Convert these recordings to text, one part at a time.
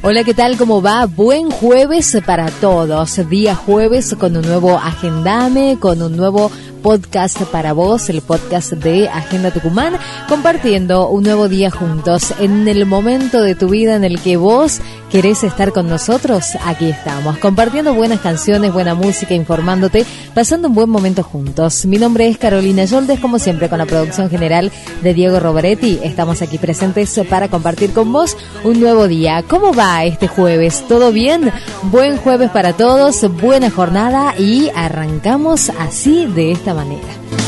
Hola, ¿qué tal? ¿Cómo va? Buen jueves para todos. Día jueves con un nuevo Agendame, con un nuevo podcast para vos, el podcast de Agenda Tucumán, compartiendo un nuevo día juntos. En el momento de tu vida en el que vos querés estar con nosotros, aquí estamos, compartiendo buenas canciones, buena música, informándote, pasando un buen momento juntos. Mi nombre es Carolina Yoldes, como siempre con la producción general de Diego Roberetti. Estamos aquí presentes para compartir con vos un nuevo día. ¿Cómo va este jueves? ¿Todo bien? Buen jueves para todos, buena jornada y arrancamos así, de esta manera.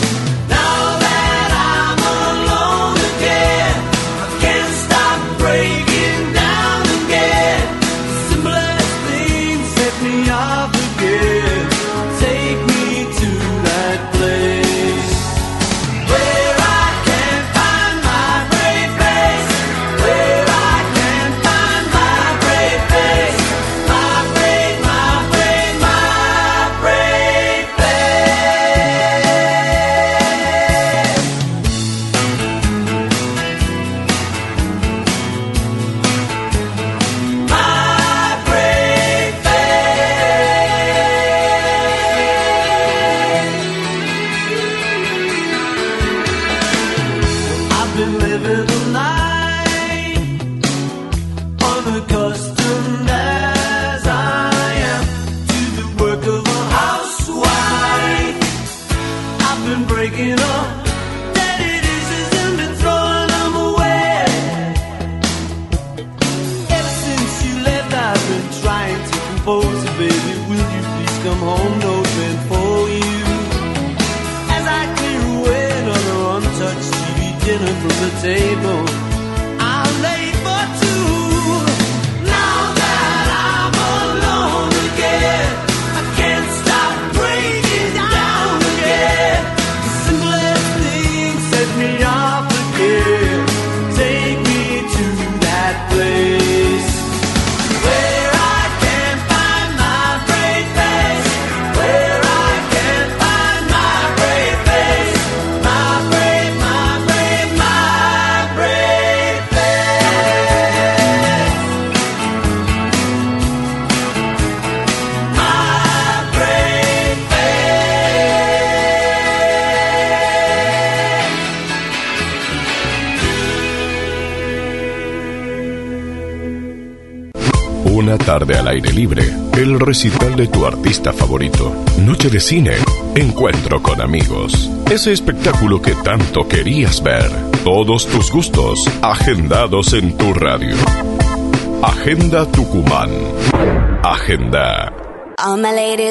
Una tarde al aire libre, el recital de tu artista favorito, noche de cine, encuentro con amigos, ese espectáculo que tanto querías ver, todos tus gustos agendados en tu radio. Agenda Tucumán. Agenda. All my ladies,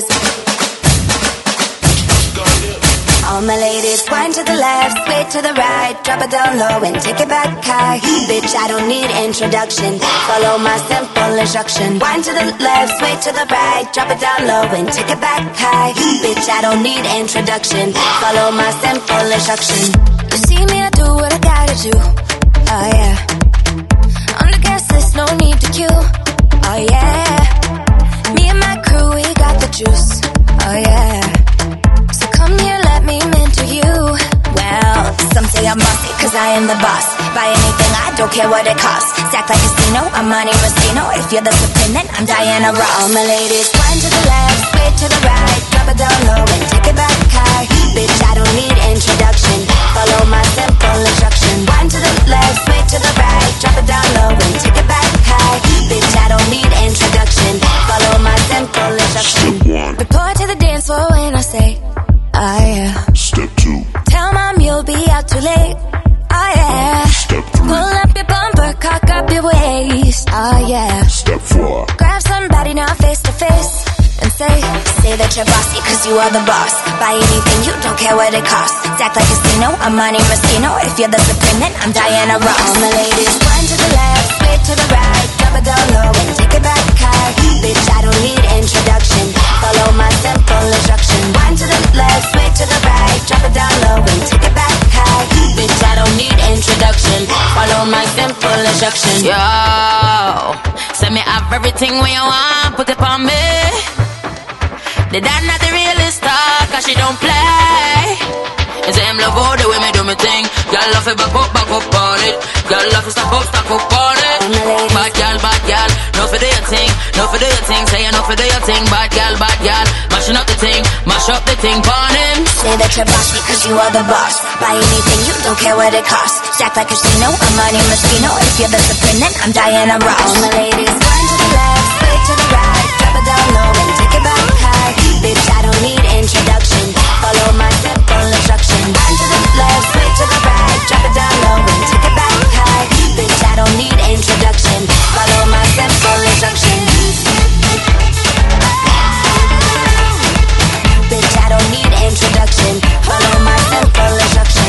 wind to the left, sway to the right, drop it down low and take it back high. Bitch, I don't need introduction, follow my simple instruction. Wind to the left, sway to the right, drop it down low and take it back high. Bitch, I don't need introduction, follow my simple instruction. You see me, I do what I gotta do, oh yeah. On the gas list, no need to queue, oh yeah. Me and my crew, we got the juice, oh yeah. So come here, let me mentor you. Well, some say I'm bossy, cause I am the boss. Buy anything, I don't care what it costs. Stack like casino, I'm Monte Rustino. If you're the supreme, then I'm Diana Ross. All my ladies, wind to the left, sway to the right, drop it down low and take it back high. Bitch, I don't need introduction, follow my simple instruction. Wind to the left, sway to the right, drop it down low and take it back high. Bitch, I don't need introduction, follow my simple instruction. Report to the dance floor when I say, oh yeah. Step 2. Tell mom you'll be out too late. Oh yeah. Step 3. Pull up your bumper, cock up your waist. Oh yeah. Step 4. Grab somebody now face to face and say that you're bossy cause you are the boss. Buy anything, you don't care what it costs. Stack like casino, I'm Monte Rustino. If you're the supreme, then I'm Diana Ross. All my ladies, wind to the left, sway to the right, drop it down low and take it back high. Bitch, I don't need introduction, follow my simple instruction. Wind to the left, sway to the right, drop it down low and take it back high. Bitch, I don't need introduction, follow my simple instruction. Yo, send me have everything when you want, put it on me. The dad not the realest star, cause she don't play. You say him love all the way me do me thing. Girl love it back up on it. Girl love it stack up on it. Bad girl, no for do your thing, no for do your thing. Say no for do your thing. Bad girl, mashing up the thing, mash up the thing, burn him. Say that you're boss because you are the boss. Buy anything, you don't care what it costs. Stack like a casino, I'm money Moschino. If you're the supreme, then I'm Diana Ross. All my ladies, one to the left, straight to the right. Drop it down low and take it back high. Bitch, I don't need introduction. Follow my simple instruction. One to the left, straight to the right. Drop it down low and take it back high. Bitch, I don't need introduction. Follow my simple instruction. Bitch, I don't need introduction. Follow my simple instruction.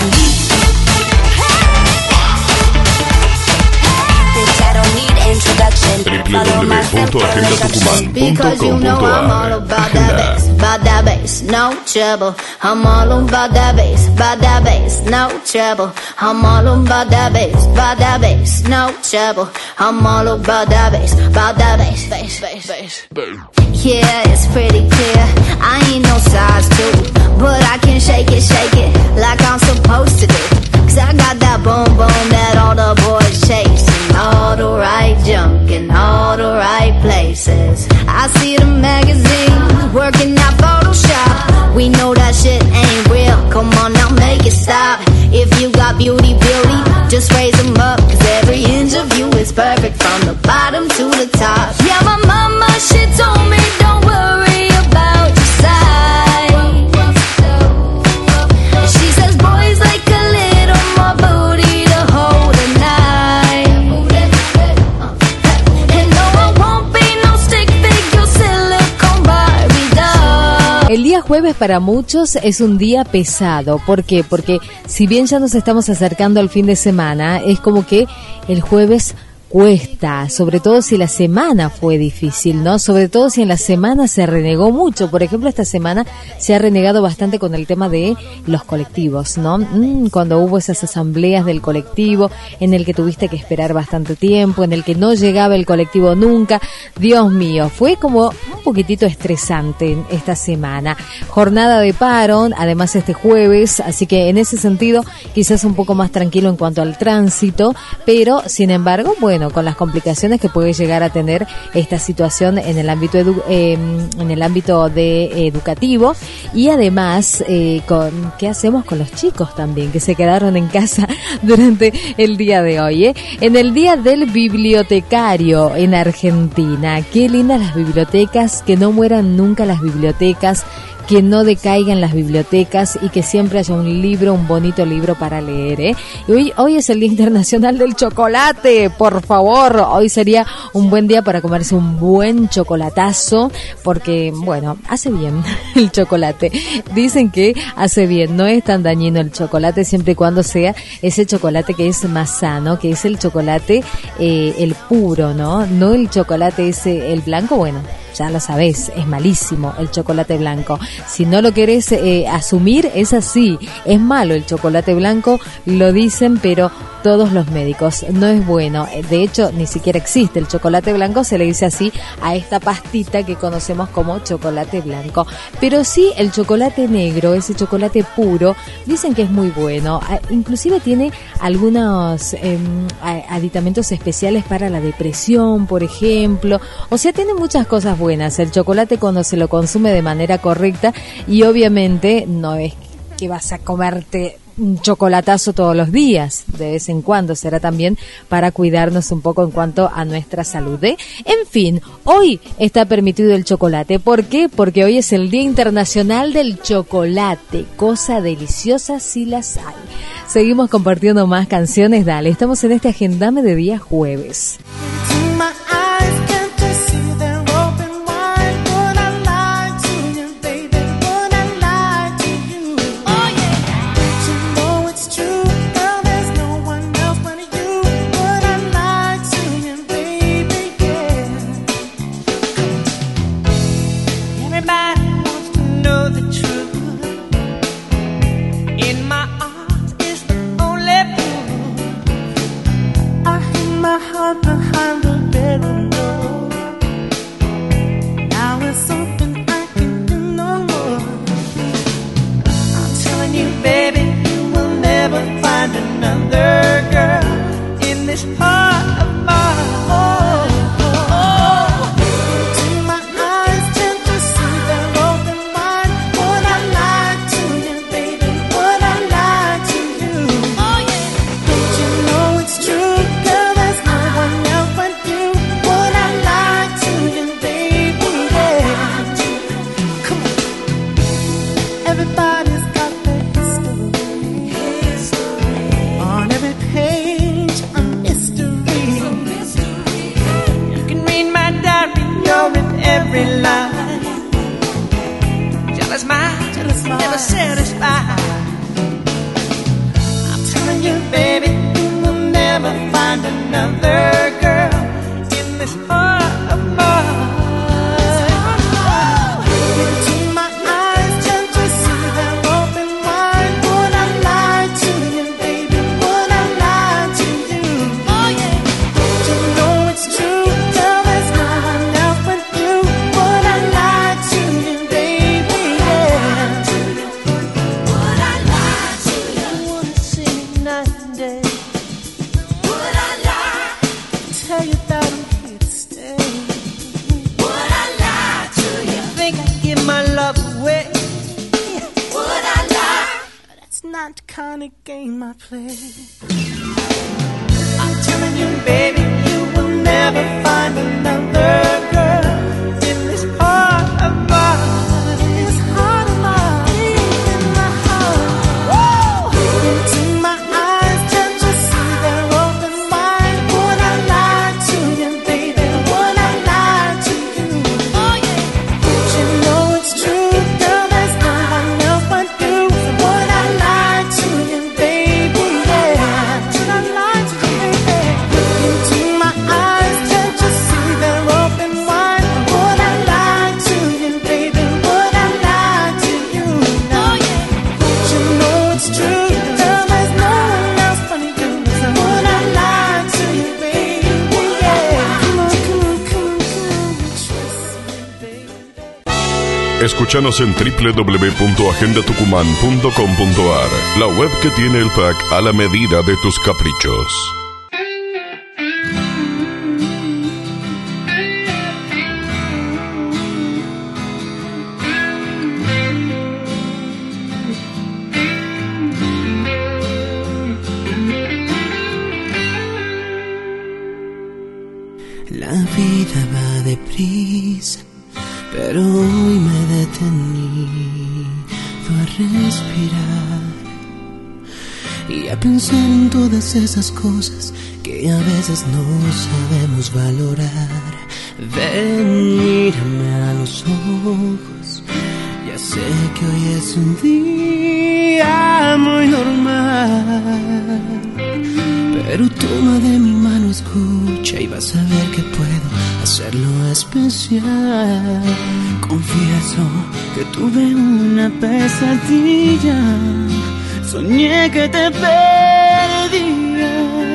Bitch, I don't need introduction. www.agendatucumán.com.ar Because you know I'm all about that bass, no trouble. I'm all about that bass, no trouble. I'm all about that bass, no trouble. I'm all about that bass, bass. Yeah, it's pretty clear. I ain't no size 2, but I can shake it like I'm supposed to do. 'Cause I got that boom boom that all the boys chase, and all the right junk in all the right places. I see the magazine working out Photoshop. We know that shit ain't real. Come on now, make it stop. If you got beauty, just raise them up. 'Cause every inch of you is perfect from the bottom to the top. Yeah, my mama, she told me don't worry about your size. She says boys like a little more booty to hold a knife. And no, I won't be no stick figure silicone Barbie doll. El día jueves para muchos es un día pesado. ¿Por qué? Porque si bien ya nos estamos acercando al fin de semana, es como que el jueves cuesta, sobre todo si la semana fue difícil, ¿no? Sobre todo si en la semana se renegó mucho. Por ejemplo, esta semana se ha renegado bastante con el tema de los colectivos, ¿no? Cuando hubo esas asambleas del colectivo en el que tuviste que esperar bastante tiempo, en el que no llegaba el colectivo nunca. Dios mío, fue como un poquitito estresante esta semana. Jornada de paro, además este jueves, así que en ese sentido quizás un poco más tranquilo en cuanto al tránsito, pero sin embargo, bueno, con las complicaciones que puede llegar a tener esta situación en el ámbito educativo y además ¿qué hacemos con los chicos también que se quedaron en casa durante el día de hoy? En el día del bibliotecario en Argentina, qué lindas las bibliotecas, que no mueran nunca las bibliotecas, que no decaigan las bibliotecas y que siempre haya un bonito libro para leer, Y hoy es el Día Internacional del Chocolate, por favor, hoy sería un buen día para comerse un buen chocolatazo, porque, bueno, hace bien el chocolate. Dicen que hace bien, no es tan dañino el chocolate siempre y cuando sea ese chocolate que es más sano, que es el chocolate, el puro, ¿no? No el chocolate ese, el blanco, bueno, ya lo sabés, es malísimo el chocolate blanco. Si no lo querés asumir, es así. Es malo el chocolate blanco, lo dicen, pero todos los médicos, no es bueno. De hecho, ni siquiera existe el chocolate blanco, se le dice así a esta pastita que conocemos como chocolate blanco. Pero sí, el chocolate negro, ese chocolate puro, dicen que es muy bueno. Inclusive tiene algunos aditamentos especiales para la depresión, por ejemplo. O sea, tiene muchas cosas buenas el chocolate cuando se lo consume de manera correcta, y obviamente no es que vas a comerte un chocolatazo todos los días, de vez en cuando será también para cuidarnos un poco en cuanto a nuestra salud. En fin, hoy está permitido el chocolate. ¿Por qué? Porque hoy es el Día Internacional del Chocolate, cosa deliciosa si las hay. Seguimos compartiendo más canciones, dale, estamos en este agendame de día jueves. Behind the bed night. Jealous mind, never satisfied. I'm telling you, baby, you will never find another girl in this heart of mine. Not the kind of game I play. I'm telling you, baby, you will never find another girl in this heart of mine. This heart of mine, in my heart. Woo! Into my eyes, can't you see they're open wide? Would I lie to you, baby? Would I lie to you? Oh yeah. Don't you know it's true, girl? There's no one else but you. So would I lie? Escúchanos en www.agendatucuman.com.ar, la web que tiene el pack a la medida de tus caprichos. La vida va deprisa, pero hoy me he detenido a respirar y a pensar en todas esas cosas que a veces no sabemos valorar. Ven, mírame a los ojos, ya sé que hoy es un día muy normal, pero toma de mi mano, escucha y vas a ver que puedo hacerlo especial. Confieso que tuve una pesadilla, soñé que te perdía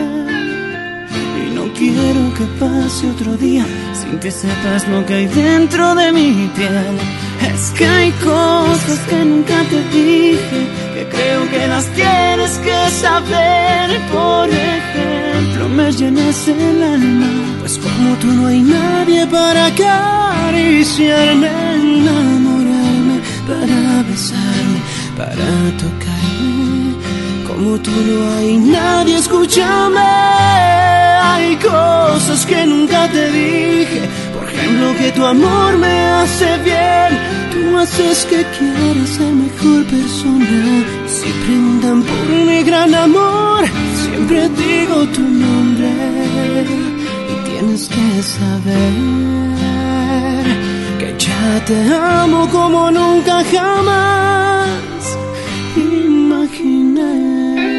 y no quiero que pase otro día sin que sepas lo que hay dentro de mi piel. Es que hay cosas que nunca te dije, que creo que las tienes que saber. Por ejemplo, me llenas el alma, pues como tú no hay nadie para acariciarme, enamorarme, para besarme, para tocarme. Como tú no hay nadie, escúchame. Hay cosas que nunca te dije, por ejemplo que tu amor me hace bien. Tú haces que quiera ser mejor persona. Si preguntan por mi gran amor, siempre digo tu nombre. Y tienes que saber que ya te amo como nunca jamás imaginé.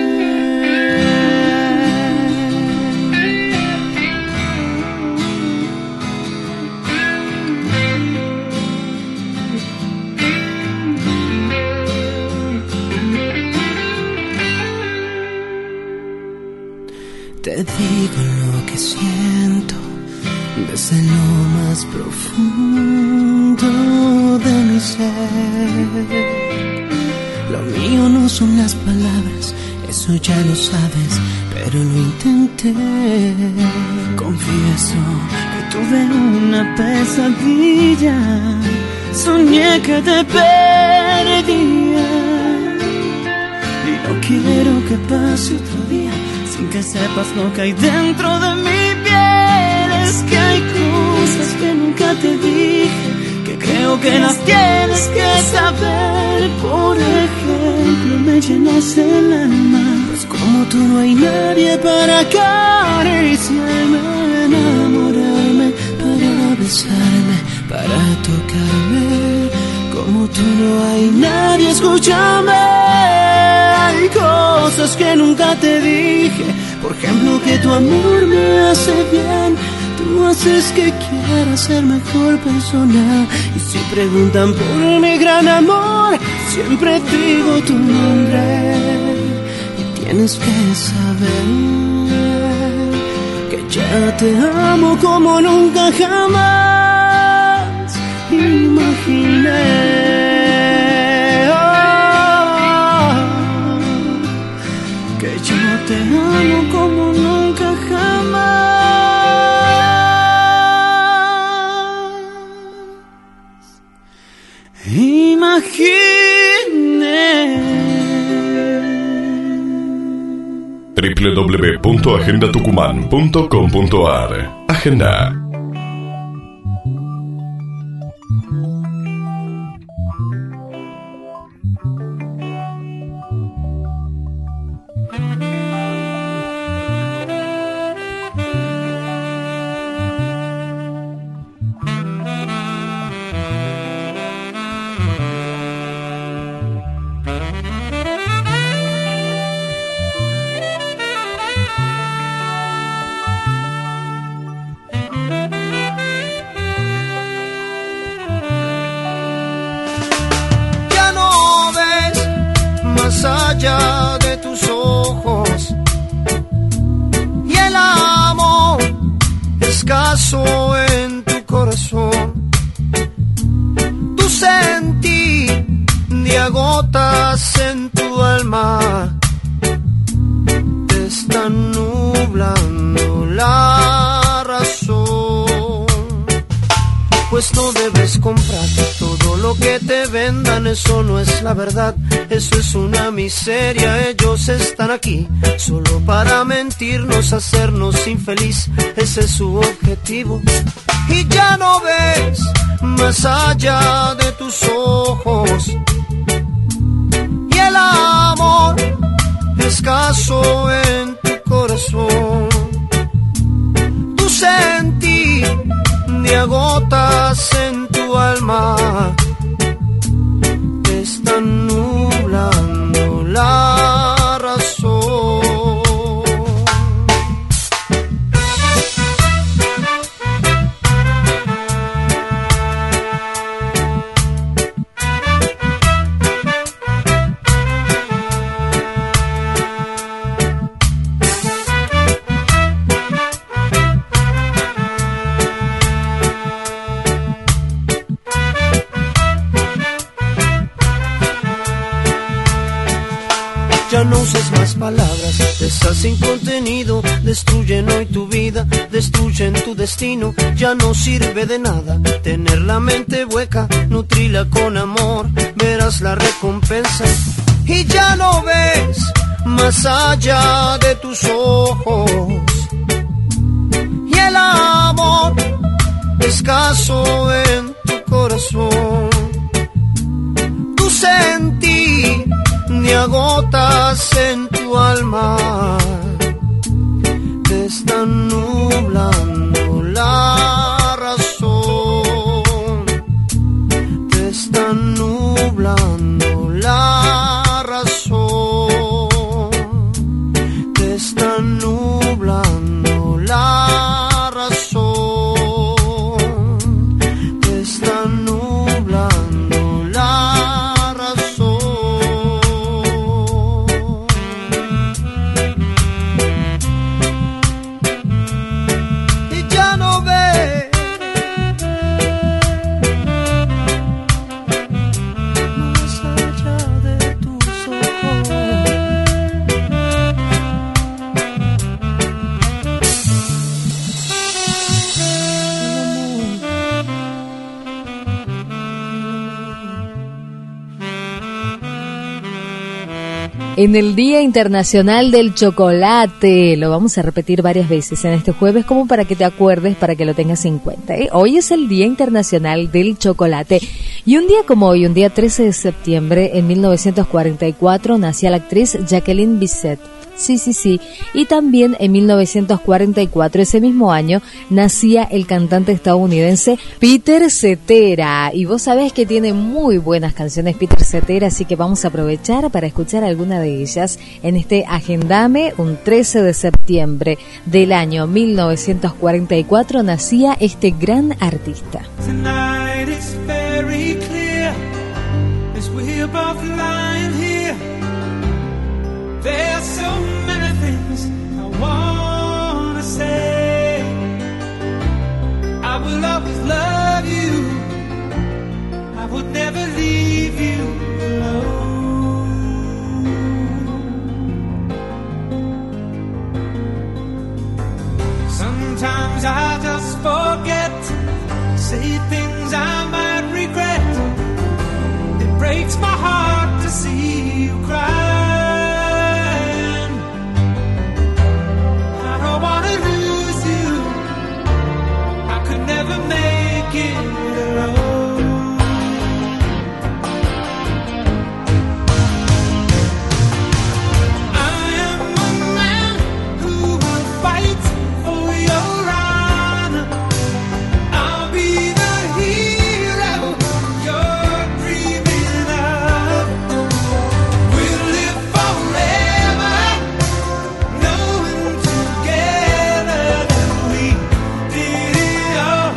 Te digo lo que siento desde lo más profundo de mi ser. Lo mío no son las palabras, eso ya lo sabes, pero lo intenté. Confieso que tuve una pesadilla, soñé que te perdía y no quiero que pase otro día sin que sepas lo que hay dentro de mi piel. Es que hay cosas que nunca te dije, que creo que las tienes que saber. Por ejemplo, me llenas el alma, pues como tú no hay nadie para acariciarme, enamorarme, para besarme, para tocarme. Como tú no hay nadie, escúchame. Hay cosas que nunca te dije. Por ejemplo, que tu amor me hace bien. Tú haces que quiera ser mejor persona. Y si preguntan por mi gran amor, siempre digo tu nombre. Y tienes que saber que ya te amo como nunca jamás imaginé. Que yo te amo como nunca jamás imaginé. www.agendatucumán.com.ar. Agenda. Allá de tus ojos y el amor escaso en tu corazón. Tu sentir de agotas en tu alma, te están nublando la razón. Pues no debes comprar todo lo que te vendan, eso no es la verdad. Eso es una miseria, ellos están aquí solo para mentirnos, hacernos infeliz. Ese es su objetivo. Y ya no ves más allá de tus ojos y el amor escaso en tu corazón. Tu sentir de agotas en tu alma, te están nublando la razón. Ya no uses más palabras, esas sin contenido, destruyen hoy tu vida, destruyen tu destino. Ya no sirve de nada tener la mente hueca, nutrila con amor, verás la recompensa. Y ya no ves más allá de tus ojos y el amor escaso en tu corazón. Tu sentir de agotas en tu alma, te están nublando la razón, te están nublando la razón, te están nublando la razón, te están nublando la razón. En el Día Internacional del Chocolate, lo vamos a repetir varias veces en este jueves como para que te acuerdes, para que lo tengas en cuenta, ¿eh? Hoy es el Día Internacional del Chocolate y un día como hoy, un día 13 de septiembre en 1944, nacía la actriz Jacqueline Bisset. Sí. Y también en 1944, ese mismo año, nacía el cantante estadounidense Peter Cetera. Y vos sabés que tiene muy buenas canciones Peter Cetera, así que vamos a aprovechar para escuchar alguna de ellas en este Agendame. Un 13 de septiembre del año 1944 nacía este gran artista. Tonight it's very clear as we're both lying here. There's so many things I wanna say. I will always love you. I would never leave you alone. Sometimes I just forget to say things I might regret. It breaks my heart to see you cry. Never make it alone. I am a man who will fight for your honor. I'll be the hero you're dreaming of. We'll live forever, knowing together that we did it all.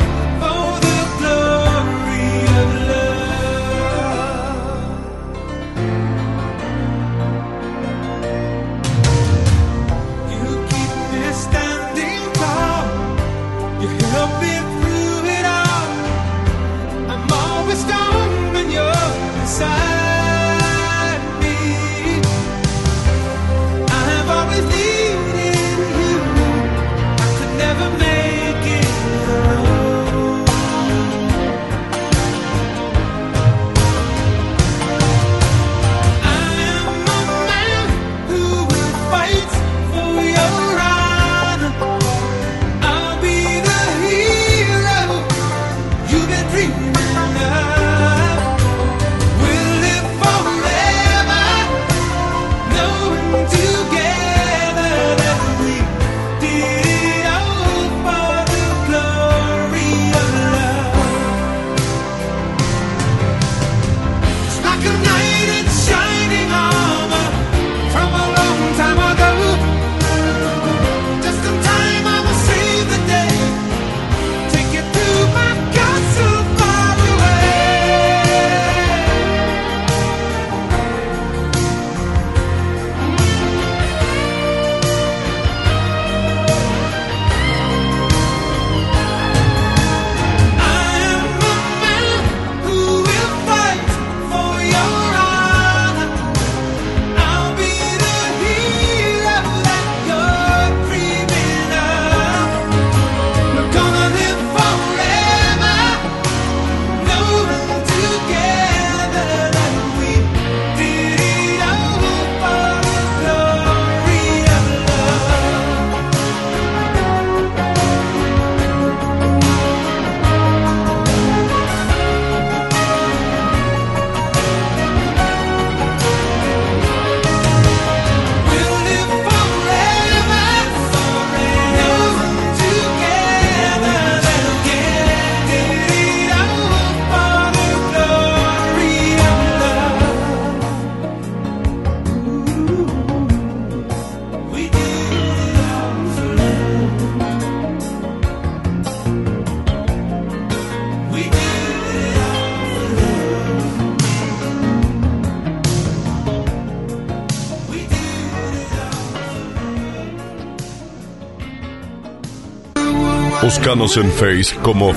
Búscanos en Face como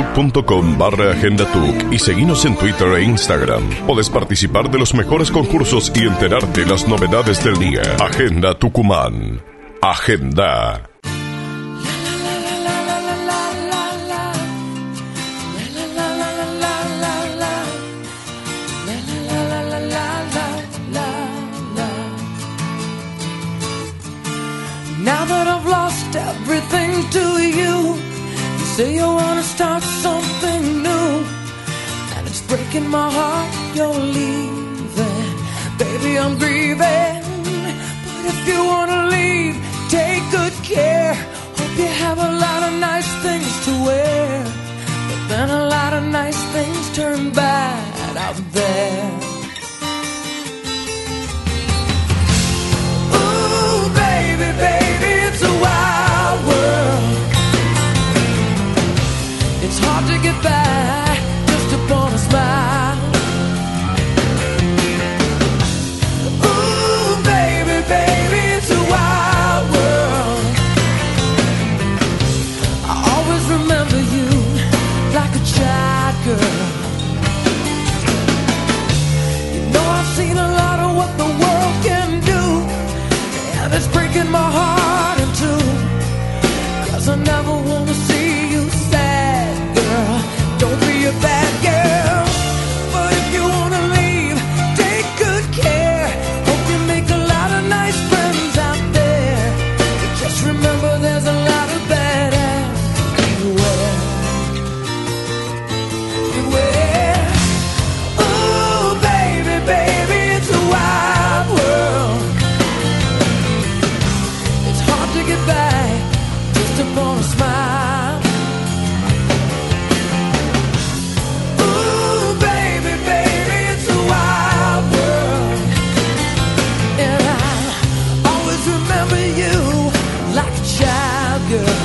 facebook.com/agendatuc y seguinos en Twitter e Instagram. Podés participar de los mejores concursos y enterarte de las novedades del día. Agenda Tucumán. Agenda. Now that I've lost everything to you, you say you wanna start something new, and it's breaking my heart you're leaving. Baby, I'm grieving, but if you wanna leave, take good care. Hope you have a lot of nice things to wear, but then a lot of nice things turn bad out there. Ooh, baby, baby, it's a wild world. It's hard to get by just upon a smile. Ooh, baby, baby, it's a wild world. I always remember you like a child girl. You know I've seen a lot of what the world can do, and it's breaking my heart in two, 'cause I never wanna see you sad, girl. Don't be a bad girl. But if you wanna leave, take good care. Hope you make a lot of nice friends out there. But just remember there's a lot of badass beware. Beware. Ooh, baby, baby, it's a wild world. It's hard to get by just upon a smile. Ooh, baby, baby, it's a wild world. And I always remember you like a child girl.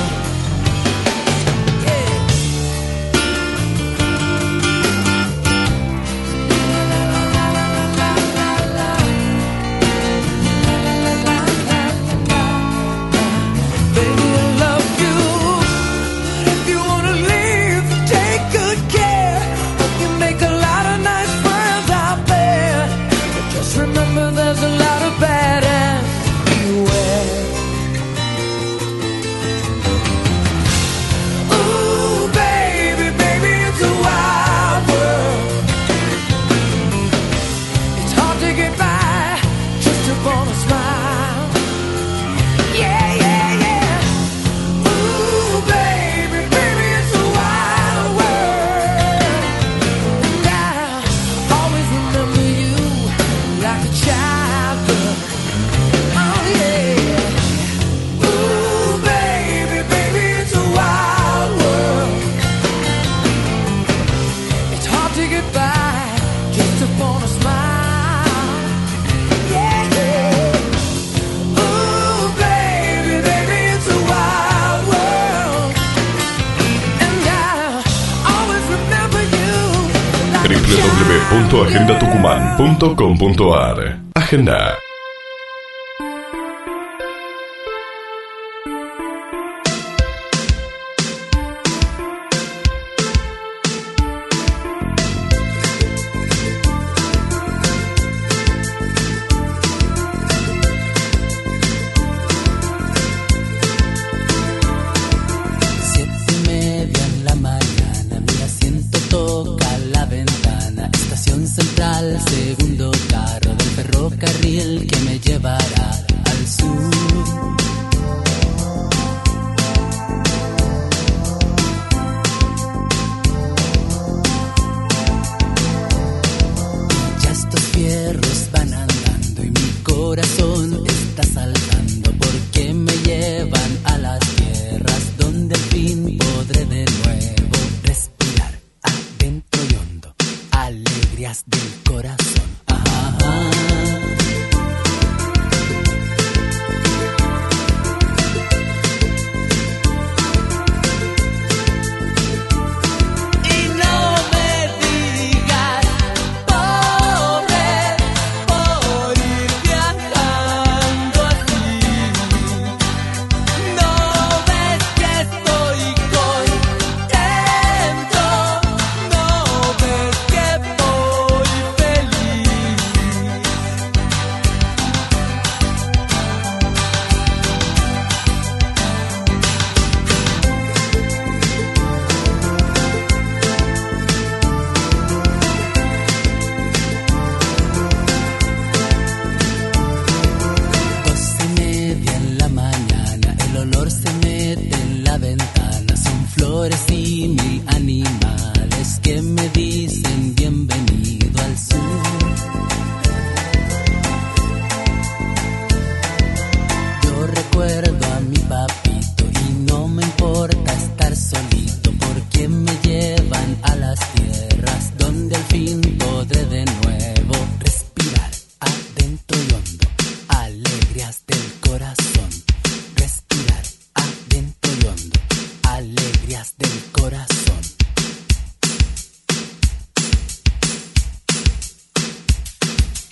Baby, I love you. But if you wanna leave, take good care. Hope you make a lot of nice friends out there. But just remember there's a lot of badass beware. Ooh, baby, baby, it's a wild world. It's hard to get by just upon a smile. Yeah, yeah, yeah. Ooh, baby, baby, it's a wild world. And I always remember you like a child girl. Oh, yeah. Ooh, baby, baby, it's a wild world. It's hard to get by just upon a smile. Yeah, yeah. Ooh, baby, baby, it's a wild world. And I always remember you like a child girl. www.agendatucumán.com.ar. Agenda. Siete y media en la mañana, mi asiento toca la ventana. Estación central, segundo carro del ferrocarril que me llevará al sur. Ya estos fierros van andando y mi corazón está saltando, porque me llevan a las tierras donde al fin podré de nuevo respirar adentro y hondo alegrías del corazón. Y no me digas, pobre, por ir viajando así. No ves que estoy contento, no ves que voy feliz.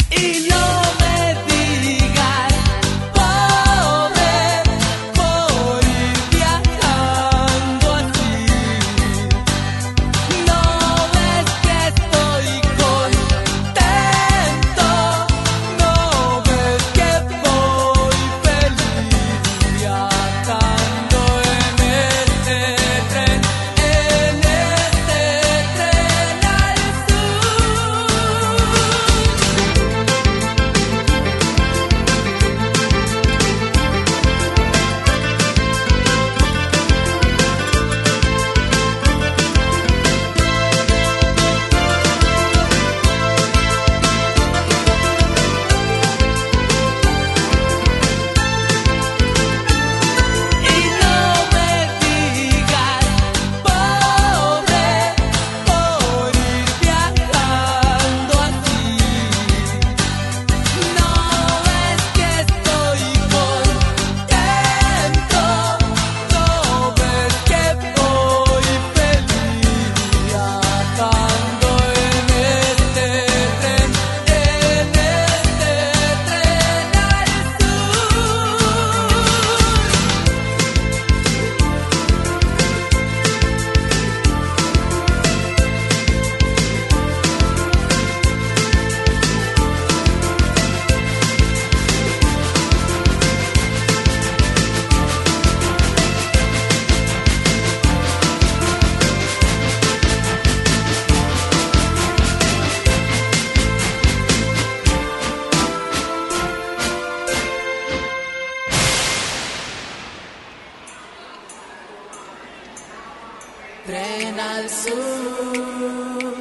Tren al sur,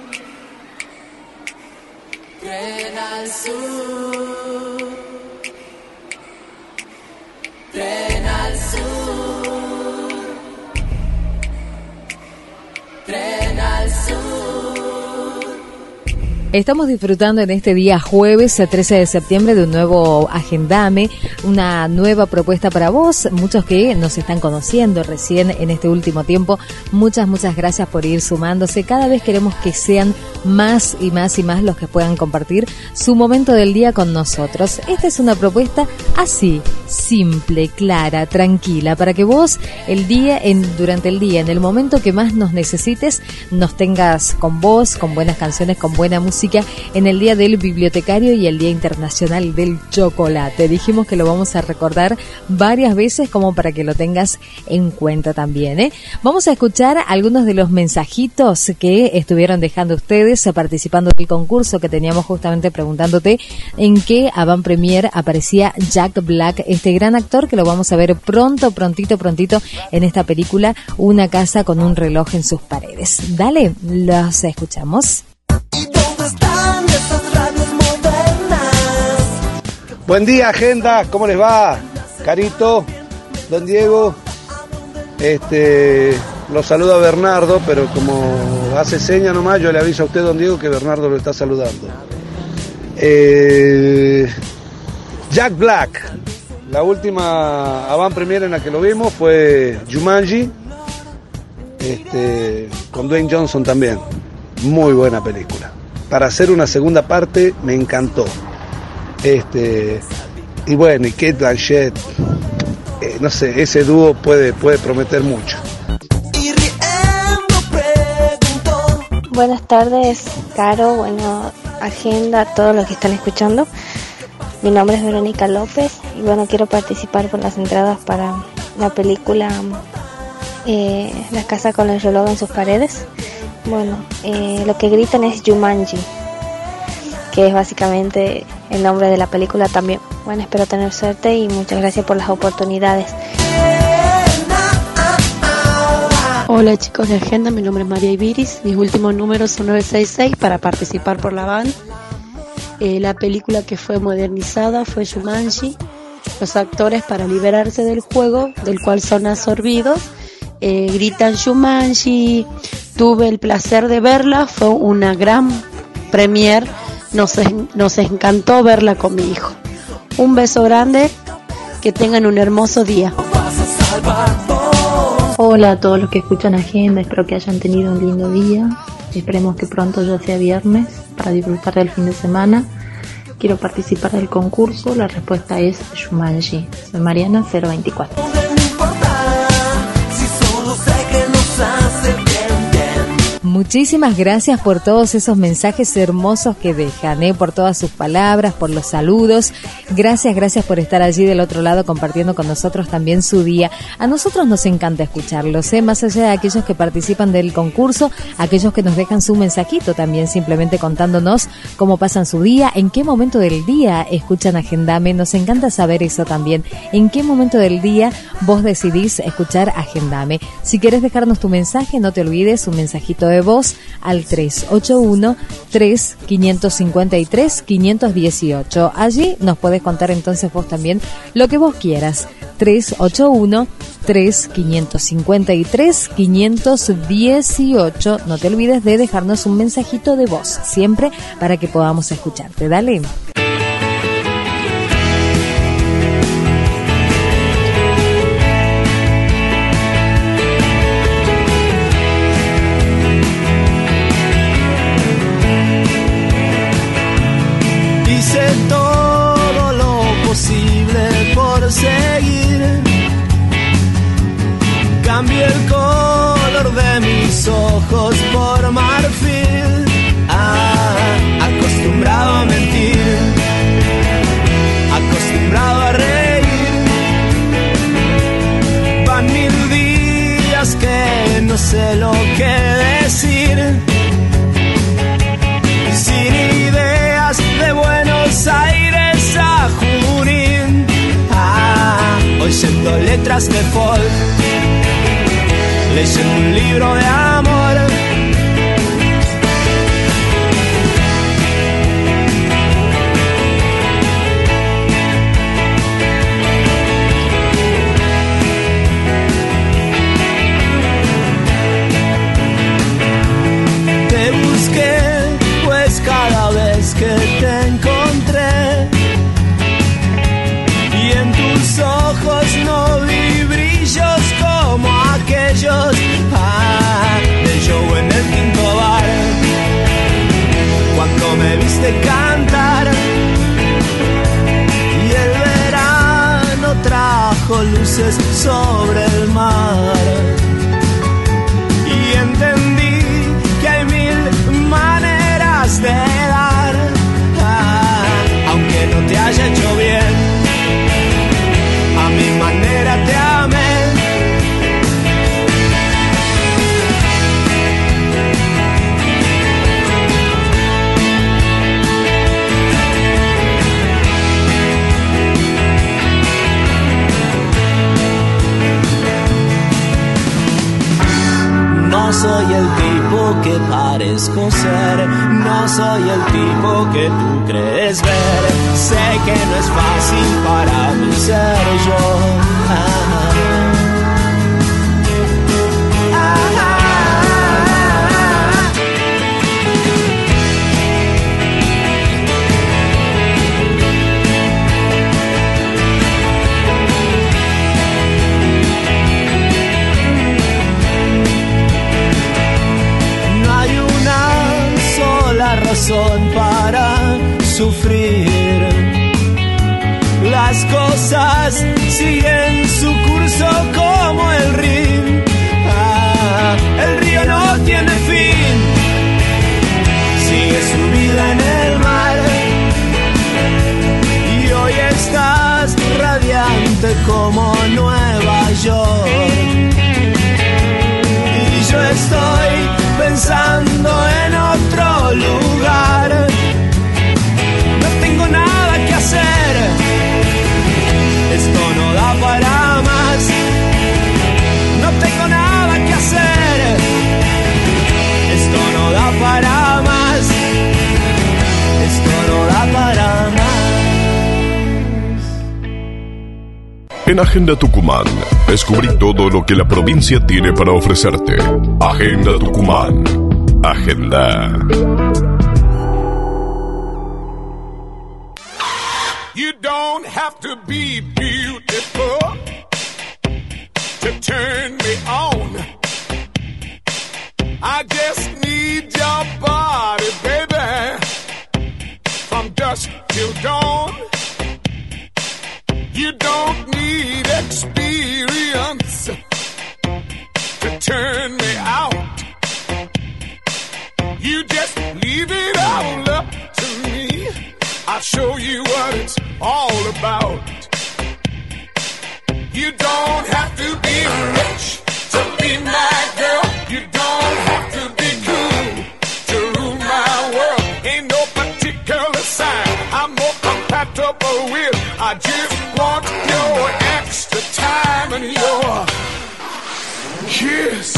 tren al sur, tren al sur, tren al sur. Estamos disfrutando en este día jueves 13 de septiembre de un nuevo Agendame, una nueva propuesta para vos, muchos que nos están conociendo recién en este último tiempo. Muchas gracias por ir sumándose. Cada vez queremos que sean más y más y más los que puedan compartir su momento del día con nosotros. Esta es una propuesta así, simple, clara, tranquila, para que vos durante el día, en el momento que más nos necesites, nos tengas con vos, con buenas canciones, con buena música, en el Día del Bibliotecario y el Día Internacional del Chocolate. Dijimos que lo vamos a recordar varias veces como para que lo tengas en cuenta también, ¿eh? Vamos a escuchar algunos de los mensajitos que estuvieron dejando ustedes participando del concurso que teníamos justamente preguntándote en qué avant premier aparecía Jack Black, este gran actor que lo vamos a ver prontito en esta película Una casa con un reloj en sus paredes. Dale, los escuchamos. Buen día, Agenda, ¿cómo les va? Carito, don Diego, lo saluda Bernardo, pero como hace seña nomás, yo le aviso a usted, don Diego, que Bernardo lo está saludando. Jack Black, la última avant premiere en la que lo vimos fue Jumanji, con Dwayne Johnson también, muy buena película. Para hacer una segunda parte me encantó. Y bueno, y Cate Blanchett, no sé, ese dúo puede prometer mucho. Buenas tardes, Caro, bueno, Agenda, a todos los que están escuchando. Mi nombre es Verónica López y bueno, quiero participar por las entradas para la película La casa con el reloj en sus paredes. Bueno, lo que gritan es Jumanji, que es básicamente el nombre de la película también. Bueno, espero tener suerte y muchas gracias por las oportunidades. Hola chicos de Agenda, mi nombre es María Ibiris, mis últimos números son 966 para participar por la band. La película que fue modernizada fue Jumanji. Los actores, para liberarse del juego del cual son absorbidos, gritan Jumanji. Tuve el placer de verla, fue una gran premiere, nos encantó verla con mi hijo. Un beso grande, que tengan un hermoso día. Hola a todos los que escuchan Agenda, espero que hayan tenido un lindo día. Esperemos que pronto ya sea viernes para disfrutar del fin de semana. quiero participar del concurso. La respuesta es Shumanji. Soy Mariana 024. Muchísimas gracias por todos esos mensajes hermosos que dejan, por todas sus palabras, por los saludos. Gracias por estar allí del otro lado compartiendo con nosotros también su día. A nosotros nos encanta escucharlos, más allá de aquellos que participan del concurso, aquellos que nos dejan su mensajito también, simplemente contándonos cómo pasan su día, en qué momento del día escuchan Agendame. Nos encanta saber eso también, en qué momento del día vos decidís escuchar Agendame. Si querés dejarnos tu mensaje, no te olvides, un mensajito de voz al 381-3553-518. Allí nos podés contar entonces vos también lo que vos quieras. 381-3553-518. No te olvides de dejarnos un mensajito de voz, siempre para que podamos escucharte. Dale. Seguir, cambié el color de mis ojos por marfil, acostumbrado a mentir, acostumbrado a reír. Van 1000 días que no sé lo que decir, sin ideas de Buenos Aires a Junín. Oyendo letras de folk, leyendo un libro de amor. Te busqué, pues cada vez que te encontré, y en tus ojos no vi brillos como aquellos del show en el quinto bar, cuando me viste cantar y el verano trajo luces sobre el mar, y entendí que hay 1000 maneras de dar, aunque no te haya hecho bien. A mi manera te amé. No soy el tipo que parezco ser, no soy el tipo que tú crees ver. Sé que no es fácil para mí ser yo. Razón para sufrir. Las cosas siguen su curso como el río. El río no tiene fin, sigue su vida en el mar. Y hoy estás radiante como Nueva York. Y yo estoy pensando en otro lugar. No tengo nada que hacer, esto no da para más. No tengo nada que hacer, esto no da para más. Esto no da para más. En Agenda Tucumán, descubrí todo lo que la provincia tiene para ofrecerte. Agenda Tucumán. Agenda. You don't have to be beautiful to turn me on. I just need your body, baby, from dusk till I'll show you what it's all about. You don't have to be rich to be my girl. You don't have to be cool to rule my world. Ain't no particular sign I'm more compatible with. I just want your extra time and your kiss.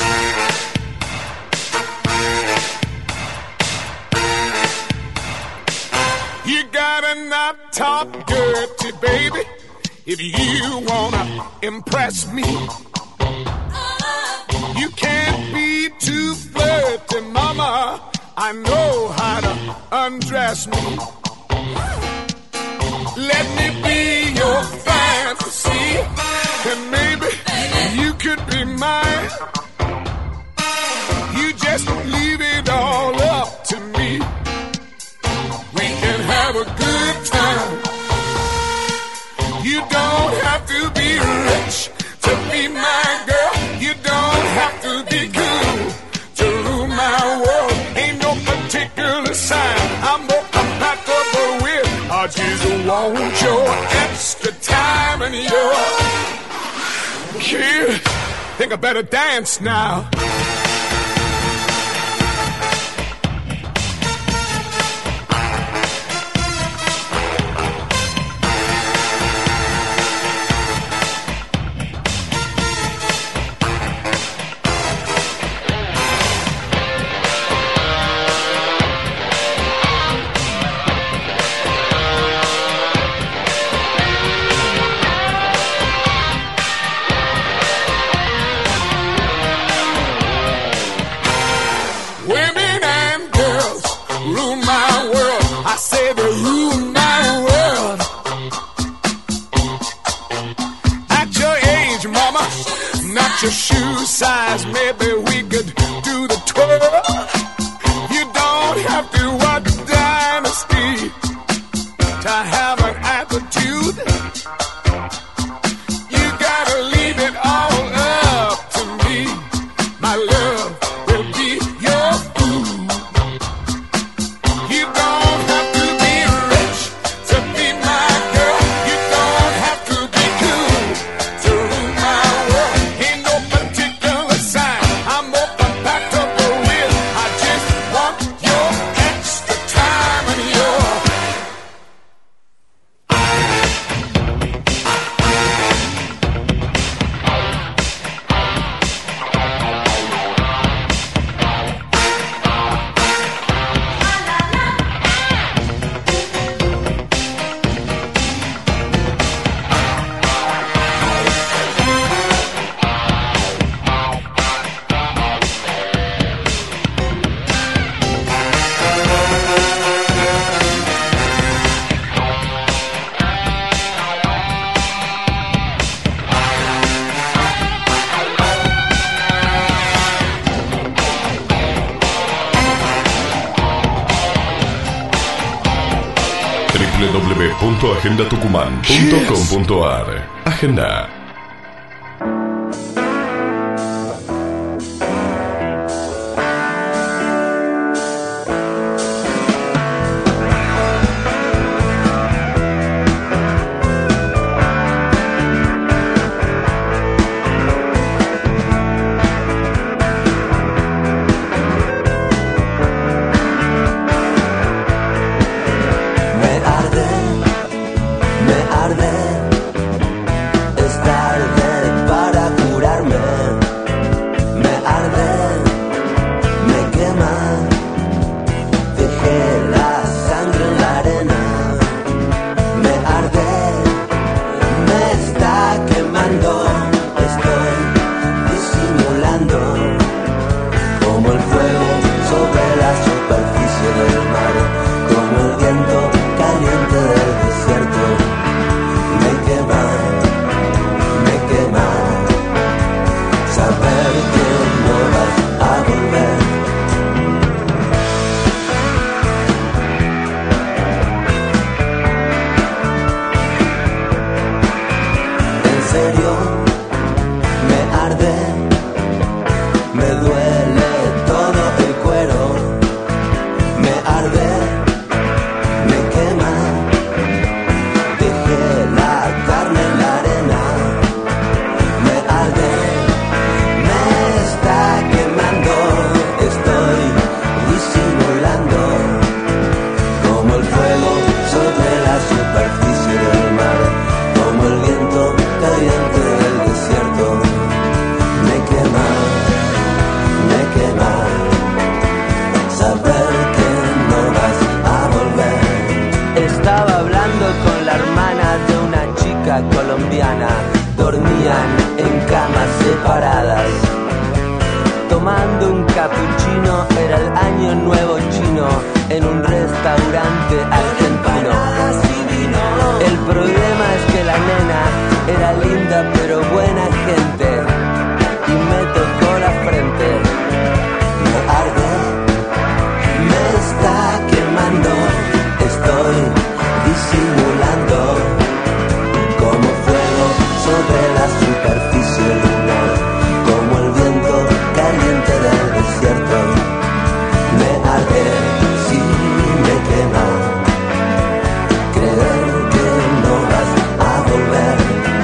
You gotta not talk dirty, baby, if you wanna impress me. You can't be too flirty, mama. I know how to undress me. Let me be your fantasy, and maybe you could be mine. You just leave it all up to me. We can have a good time. You don't have to be rich to be my girl. You don't have to be cool to rule my world. Ain't no particular sign I'm more compatible with. I just want your extra time and your kiss. Think I better dance now. Your shoe size, maybe we could do the twirl. You don't have to watch Dynasty to have an attitude. You gotta leave it all up to me. My love will be your food. You don't have to be rich to be my girl. You don't have to be cool to rule my world. www.agendatucumán.com.ar. Agenda. Me arde esta en un restaurante argentino. El problema es que la nena era linda pero buena gente y me tocó la frente. Me arde, me está quemando, estoy disimulando como fuego sobre la superficie lunar, como el viento caliente del desierto. Me arde, sí me quema, creer que no vas a volver.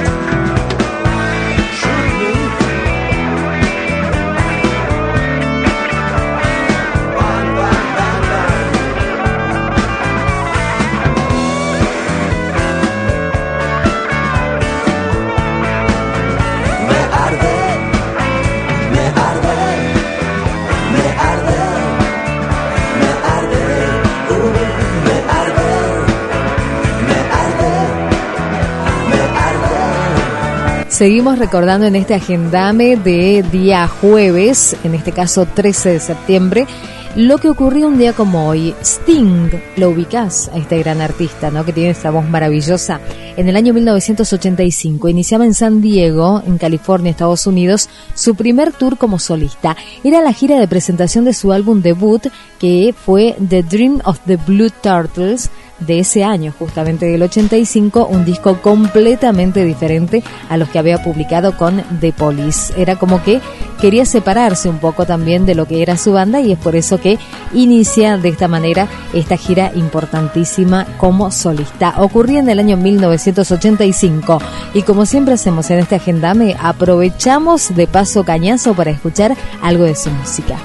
Seguimos recordando en este agendame de día jueves, en este caso 13 de septiembre, lo que ocurrió un día como hoy. Sting, lo ubicás a este gran artista, ¿no? Que tiene esta voz maravillosa. En el año 1985 iniciaba en San Diego, en California, Estados Unidos, su primer tour como solista. Era la gira de presentación de su álbum debut, que fue The Dream of the Blue Turtles, de ese año, justamente del 85, un disco completamente diferente a los que había publicado con The Police. Era como que quería separarse un poco también de lo que era su banda y es por eso que inicia de esta manera esta gira importantísima como solista. Ocurría en el año 1985 y como siempre hacemos en este agendame, aprovechamos de paso cañazo para escuchar algo de su música.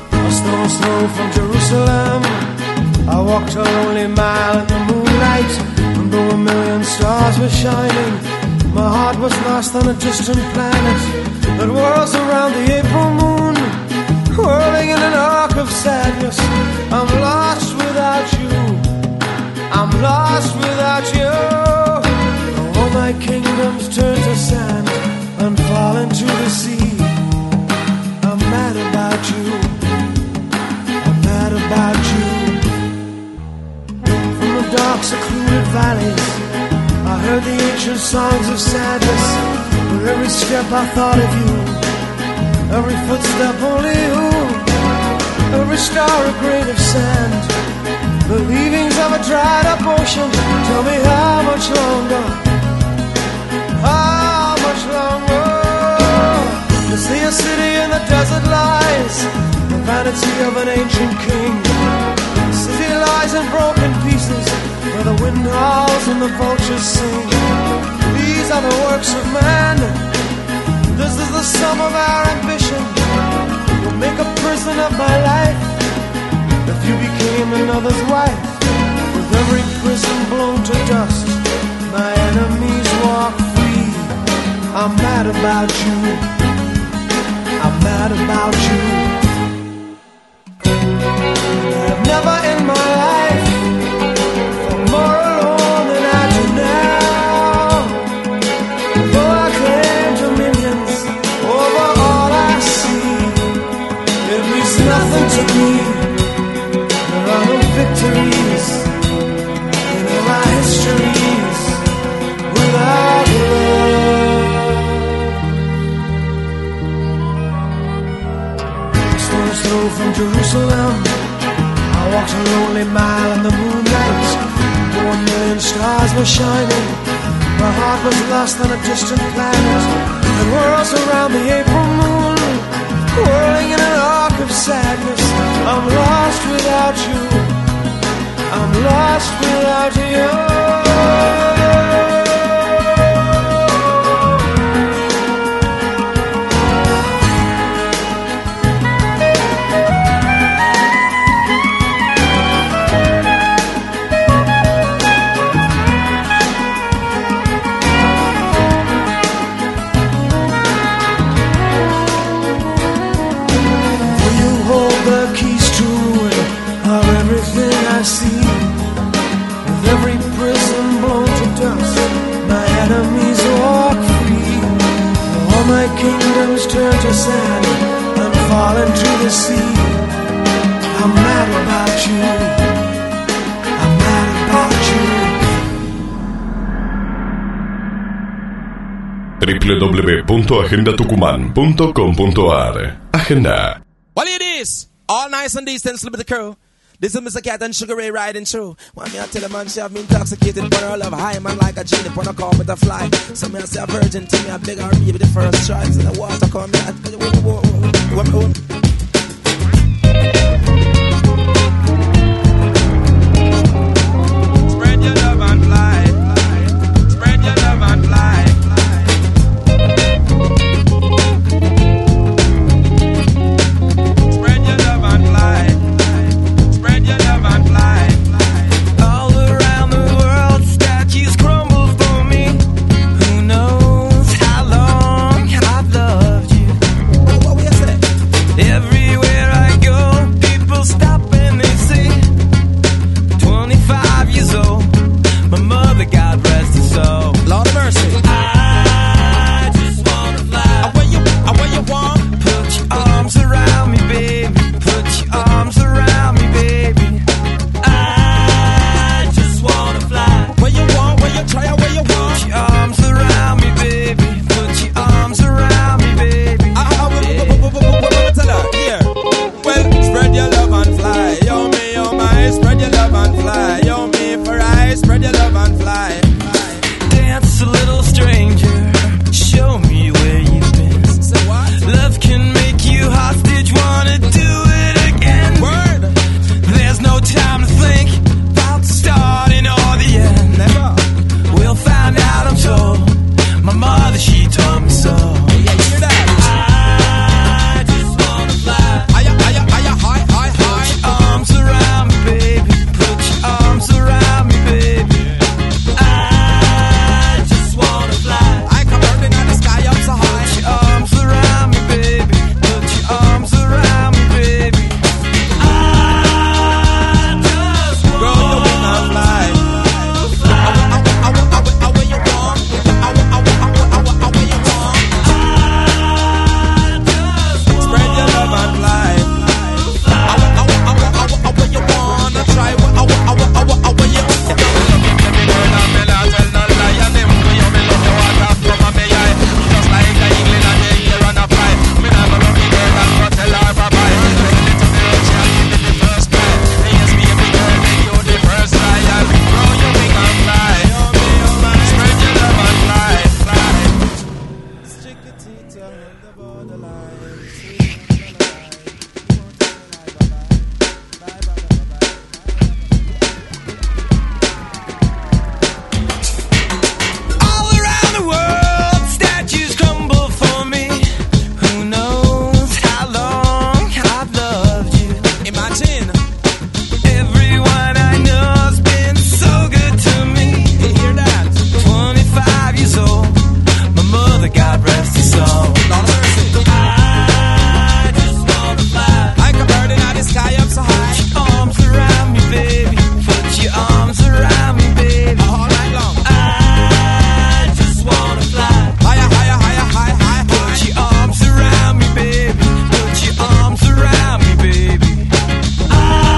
I walked a lonely mile in the moonlight, and though a million stars were shining, my heart was lost on a distant planet that whirls around the April moon, whirling in an arc of sadness. I'm lost without you, I'm lost without you. All my kingdoms turn to sand and fall into the sea. I'm mad about you, I'm mad about you. Dark, secluded valleys, I heard the ancient songs of sadness. With every step I thought of you, every footstep only you, every star a grain of sand, the leavings of a dried up ocean. Tell me how much longer, how much longer? To see a city in the desert lies, the vanity of an ancient king. The city lies in broken pieces, where the wind howls and the vultures sing. These are the works of man, this is the sum of our ambition. You'll make a prison of my life if you became another's wife. With every prison blown to dust, my enemies walk free. I'm mad about you, I'm mad about you. I've never in my life felt more alone than I do now. Though I claim dominions over all I see, it means nothing to me. There are no victories in all our histories without love. Stones throw from Jerusalem, I walked a lonely mile in the moonlight. 1 million stars were shining, my heart was lost on a distant planet that whirls around the April moon, whirling in an arc of sadness. I'm lost without you, I'm lost without you. I see, with every prison blown to dust, my enemies walk free. All my kingdoms turn to sand and fall into the sea. I'm mad about you, www.agendatucuman.com.ar. Agenda. What it is? All nice and decent, slip the crew. This is Mr. Cat and Sugar Ray riding through. When me I tell a man she have me intoxicated, but her love high man like a genie, when I call with a fly. So me I say a virgin to me, I beg her baby the first try. So the water come me. Spread your love and fly. Spread your love and fly. Spread your love and fly. Spread your love and fly. All around the world, statues crumble for me. Who knows how long I've loved you? What we say? Everywhere I go, people stop and they say, 25 years old, my mother, God rest her soul. Lord of mercy. I just wanna fly. Where you want? Put your arms around me, baby. Put your arms around me, baby. I just wanna fly. Where you want? Where you try? Where you want? Put your arms around me, baby. Put your arms around me, baby. Tell her, here. Well, spread your love and fly. Yo, me, yo, my. Spread your love and fly. Yo, me, for I. Spread your love and fly. Dance a little stranger. Show me where you've been. Say what? Love can make you hostage. Wanna do it again? Word. There's no time to think about the starting or the end. Never. We'll find out, I'm told. My mother, she told me so. Yeah, hear that? I just wanna fly. Higher, high. Put your arms around me, baby. Put your arms around me, baby. I just wanna fly. I come burning in the sky up so high. Put your arms around me, baby. Put your arms around me, baby. I just Grow your wing and fly. Where you want? Where you want? Spread your love and fly. Where you wanna try? Where you? all around the world, statues crumble for me. Who knows how long I've loved you? Imagine. Everyone I know's been so good to me. You hear that? 25 years old, my mother, God rest her soul. Lord of mercy. I just wanna fly. I come burning in the sky up so high. Put your arms around me, baby. Put your arms around me, baby. All night long. I just wanna fly. Higher. Put your arms around me, baby. Put your arms around me, baby. I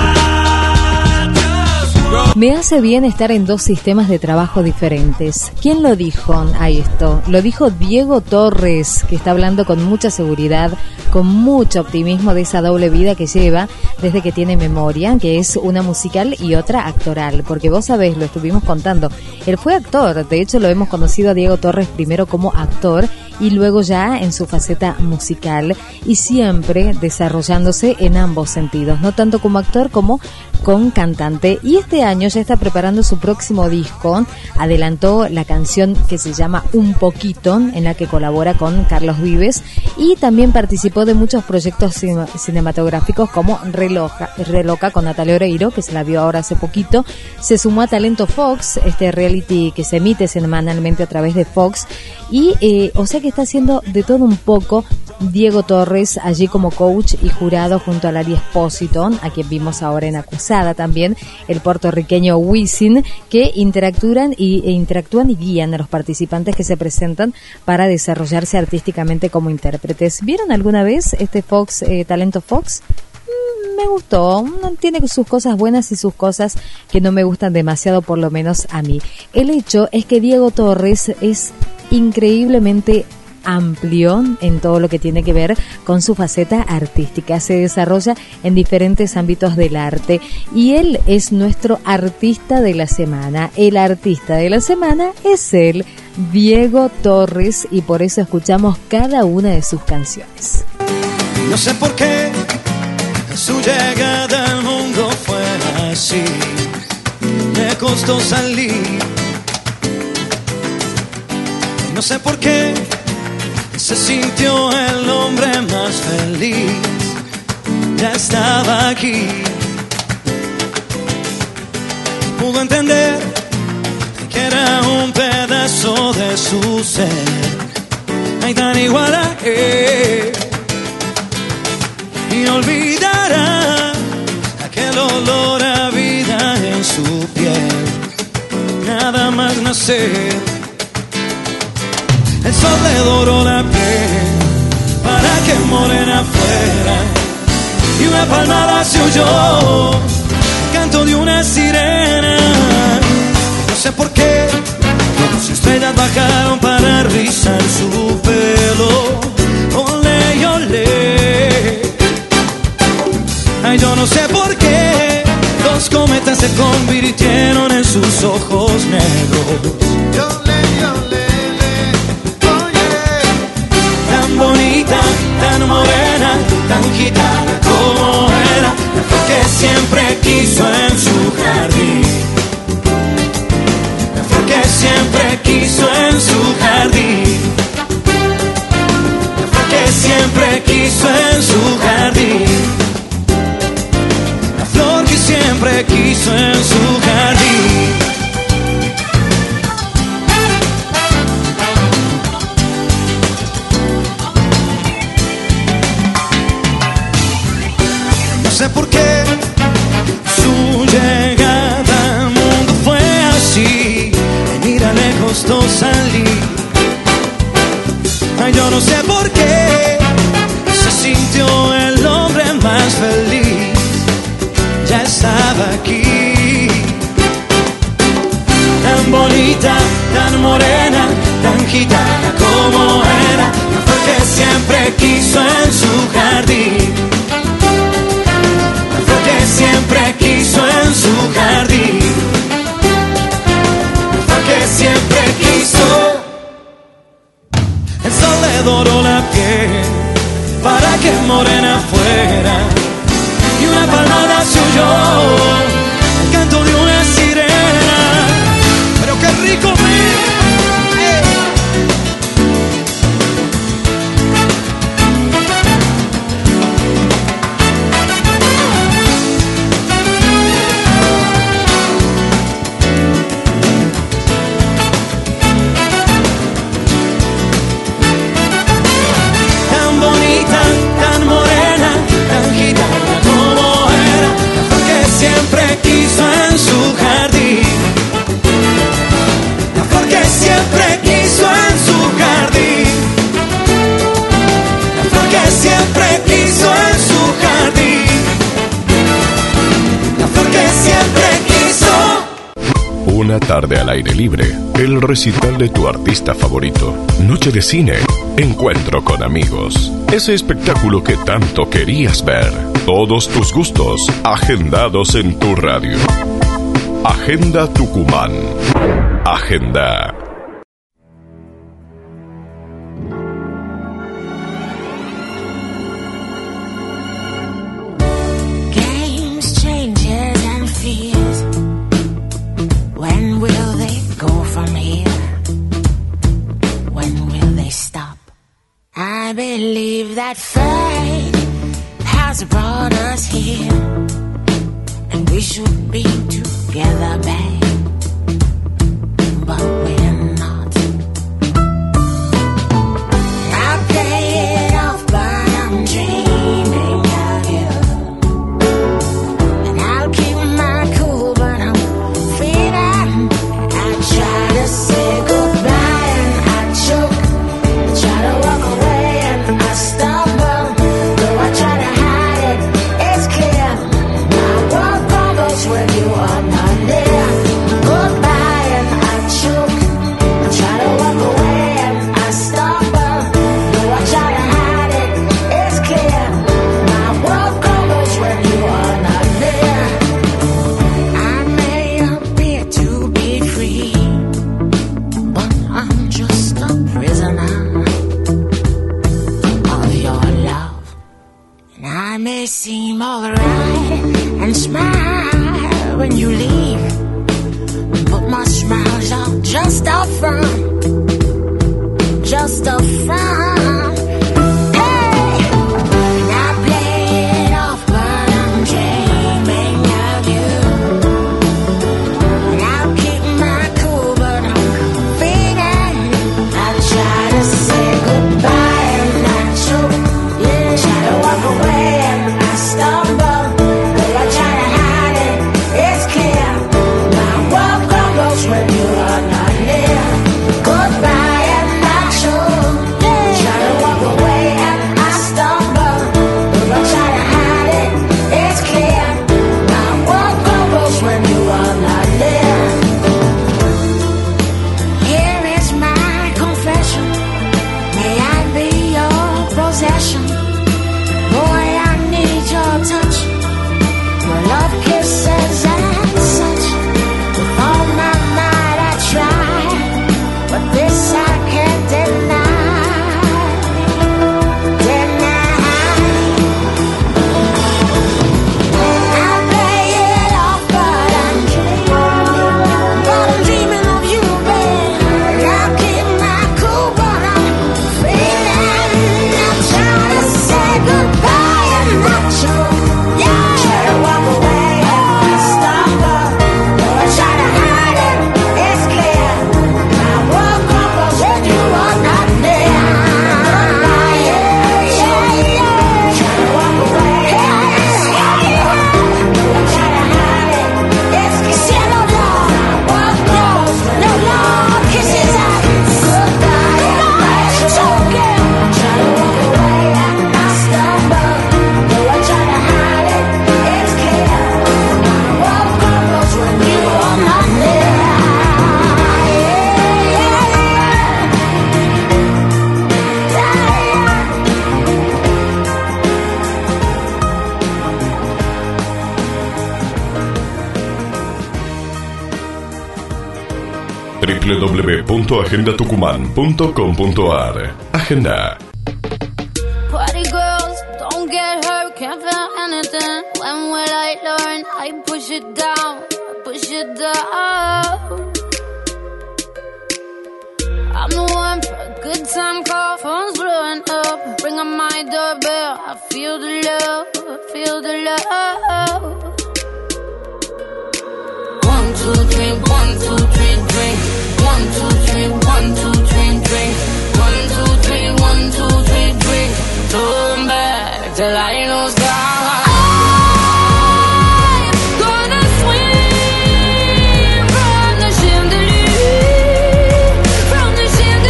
just wanna Me hace bien estar en dos sistemas de trabajo diferentes. ¿Quién lo dijo a esto? Lo dijo Diego Torres, que está hablando con mucha seguridad, con mucho optimismo de esa doble vida que lleva desde que tiene memoria, que es una musical y otra actoral. Porque vos sabés, lo estuvimos contando, él fue actor, de hecho lo hemos conocido a Diego Torres primero como actor y luego ya en su faceta musical, y siempre desarrollándose en ambos sentidos, no tanto como actor como con cantante. Y este año ya está preparando su próximo disco, adelantó la canción que se llama Un Poquito, en la que colabora con Carlos Vives, y también participó de muchos proyectos cinematográficos como Re Loca con Natalia Oreiro, que se la vio ahora hace poquito. Se sumó a Talento Fox, este reality que se emite semanalmente a través de Fox, y o sea que está haciendo de todo un poco Diego Torres allí como coach y jurado junto a Lali Espósito, a quien vimos ahora en Acusada también, el puertorriqueño Wisin, que interactúan y guían a los participantes que se presentan para desarrollarse artísticamente como intérpretes. ¿Vieron alguna vez este Fox, Talento Fox? Me gustó, tiene sus cosas buenas y sus cosas que no me gustan demasiado, por lo menos a mí. El hecho es que Diego Torres es increíblemente amplio en todo lo que tiene que ver con su faceta artística. Se desarrolla en diferentes ámbitos del arte y él es nuestro artista de la semana. El artista de la semana es él, Diego Torres, y por eso escuchamos cada una de sus canciones. No sé por qué su llegada al mundo fue así, me costó salir. No sé por qué se sintió el hombre más feliz, ya estaba aquí. Pudo entender que era un pedazo de su ser, ay, tan igual a él. Y no olvidará aquel olor a vida en su piel, nada más nacer. El sol le doró la piel para que morena fuera, y una palmada se oyó, el canto de una sirena. No sé por qué dos estrellas bajaron para rizar su pelo. Olé, olé. Ay, yo no sé por qué dos cometas se convirtieron en sus ojos negros. Tan bonita, tan morena, tan gitana como era, la flor que siempre quiso en su jardín, la flor que siempre quiso en su jardín, la flor que siempre quiso en su jardín, la flor que siempre quiso en su jardín. No sé por qué su llegada al mundo fue así, mira, le costó salir. Ay, yo no sé por qué se sintió el hombre más feliz, ya estaba aquí. Tan bonita, tan morena, tan gitana como era, la flor que siempre quiso en su jardín, que siempre quiso en su jardín, que siempre quiso. El sol le doró la piel para que morena fuera, y una palmada se oyó, el canto de una sirena. Pero qué rico, Una tarde al aire libre, el recital de tu artista favorito, noche de cine, encuentro con amigos, ese espectáculo que tanto querías ver, todos tus gustos agendados en tu radio. Agenda Tucumán. Agenda. I believe that fate has brought us here, and we should be together, babe, but we're not. I play it off, but I'm dreaming of you, and I'll keep my cool, but I'm feeling. I try to say goodbye and I choke, I try to walk away and I stumble, though I try to hide it, it's clear. My world crumbles when you are not near. just a front, just a front. Hey, and I play it off, but I'm dreaming of you. And I'll keep my cool, but I'm feeling. I try to say goodbye and not choke. Yeah, try to walk away and I stumble. Though I try to hide it, it's clear. My world crumbles when you are not near. Goodbye and not choke. Try to walk away and I stumble. Though I try to hide it, it's clear. My world crumbles when you are not near. Here is my confession. May I be your possession. Boy, I need your touch. Your love kisses and such. With all my might I try, but this I can't deny. I play it off, but I'm dreaming of you, babe. And I'll keep my cool, but I'm feeling. I'm trying to say goodbye and not choke. Yeah, try to walk away and I stumble. Though I try to hide it, it's clear. My world crumbles when you are not near. Try to walk away and I stumble. Though I try to hide it, it's clear. No love, world crumbles, no love, kisses and goodbye and I choke. Try to walk away and I stumble. Though I try to hide it, it's clear. My world crumbles when you are not near. www.agendatucuman.com.ar. Agenda. Party girls, don't get hurt, can't feel anything. When will I learn? I push it down, push it down. I'm the one for a good time call, phone's blowing up. Ring on my doorbell, I feel the love, I feel the love. 1, 2, 3, 1, 2, 3, drink. 1, 2, 3, 1, 2, 3, drink. 1, 2, 3, 1, 2, 3, drink. Turn back till I lose God. I'm gonna swim from the chandelier, from the